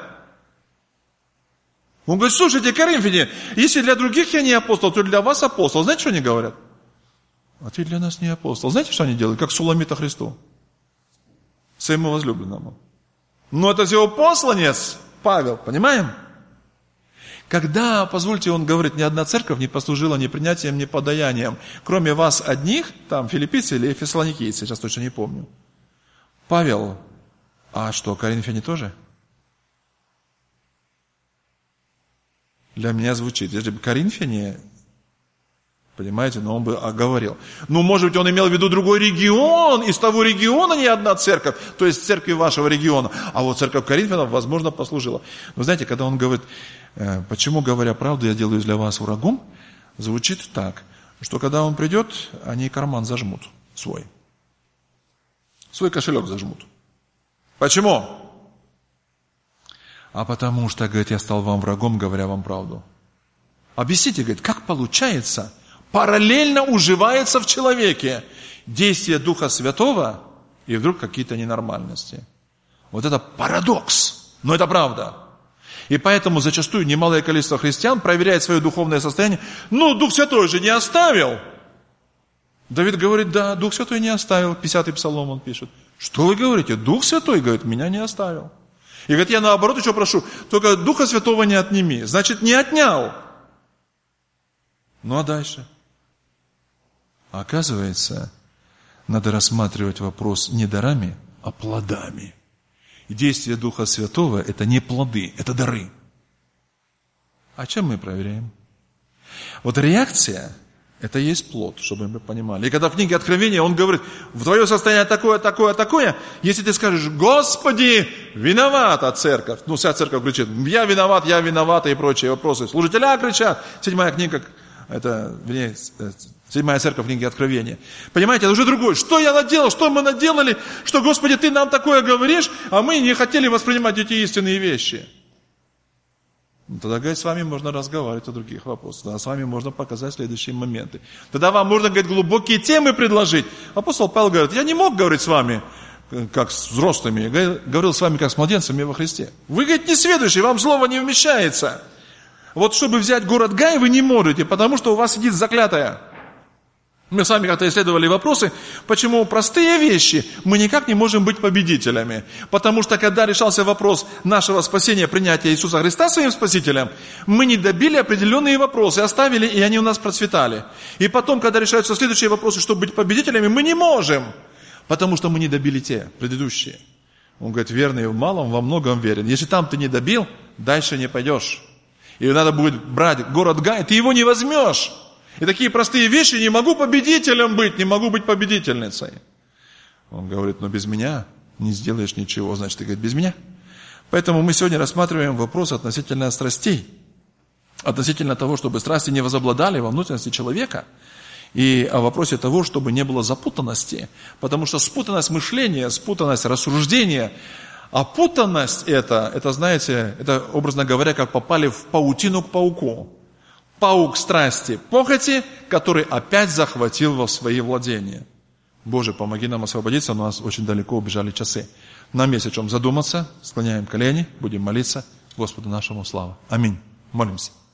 Он говорит, слушайте, коринфяне, если для других я не апостол, то для вас апостол. Знаете, что они говорят? А ты для нас не апостол. Знаете, что они делают? Как Суламита Христу, своему возлюбленному. Но это его посланец, Павел, понимаем? Когда, позвольте, он говорит, ни одна церковь не послужила ни принятием, ни подаянием, кроме вас одних, там, филиппийцы или фессалоникийцы, сейчас точно не помню. Павел, а что, коринфяне тоже? Для меня звучит, если бы коринфяне, понимаете, но он бы оговорил. Ну, может быть, он имел в виду другой регион, из того региона не одна церковь, то есть церковь вашего региона, а вот церковь коринфянов, возможно, послужила. Вы знаете, когда он говорит, почему, говоря правду, я делаю для вас врагом, звучит так, что когда он придет, они карман зажмут свой. Свой кошелек зажмут. Почему? А потому что, говорит, я стал вам врагом, говоря вам правду. Объясните, говорит, как получается, параллельно уживается в человеке действие Духа Святого и вдруг какие-то ненормальности. Вот это парадокс, но это правда. И поэтому зачастую немалое количество христиан проверяет свое духовное состояние. Ну, Дух Святой же не оставил. Давид говорит, да, Дух Святой не оставил. 50-й псалом он пишет. Что вы говорите? Дух Святой, говорит, меня не оставил. И говорит, я наоборот еще прошу, только Духа Святого не отними. Значит, не отнял. Ну, а дальше? Оказывается, надо рассматривать вопрос не дарами, а плодами. И действие Духа Святого – это не плоды, это дары. А чем мы проверяем? Вот реакция – это есть плод, чтобы мы понимали. И когда в книге Откровения он говорит, в твое состояние такое, такое, такое, если ты скажешь, Господи, виновата церковь, ну вся церковь кричит, я виновата и прочие вопросы. Служителя кричат, 7 книга, это, вернее, 7 церковь книги Откровения. Понимаете, это уже другое. Что я наделал, что мы наделали, что, Господи, Ты нам такое говоришь, а мы не хотели воспринимать эти истинные вещи. Ну, тогда, говорит, с вами можно разговаривать о других вопросах. Тогда с вами можно показать следующие моменты. Тогда вам можно, говорит, глубокие темы предложить. Апостол Павел говорит, я не мог говорить с вами, как с взрослыми. Я говорил с вами, как с младенцами во Христе. Вы, говорит, несведущие, вам слово не вмещается. Вот чтобы взять город Гай, вы не можете, потому что у вас сидит заклятая. Мы с вами как-то исследовали вопросы, почему простые вещи мы никак не можем быть победителями. Потому что когда решался вопрос нашего спасения, принятия Иисуса Христа своим Спасителем, мы не добили определенные вопросы, оставили, и они у нас процветали. И потом, когда решаются следующие вопросы, чтобы быть победителями, мы не можем, потому что мы не добили те предыдущие. Он говорит, верный в малом, во многом верен. Если там ты не добил, дальше не пойдешь. И надо будет брать город Гай, ты его не возьмешь. И такие простые вещи, не могу победителем быть, не могу быть победительницей. Он говорит, но без меня не сделаешь ничего, значит, ты говоришь, без меня. Поэтому мы сегодня рассматриваем вопрос относительно страстей, относительно того, чтобы страсти не возобладали во внутренности человека, и о вопросе того, чтобы не было запутанности, потому что спутанность мышления, спутанность рассуждения, а путанность это, знаете, это, образно говоря, как попали в паутину к пауку. Паук страсти, похоти, который опять захватил во свои владения. Боже, помоги нам освободиться, у нас очень далеко убежали часы. Нам есть о чем задуматься, склоняем колени, будем молиться. Господу нашему слава. Аминь. Молимся.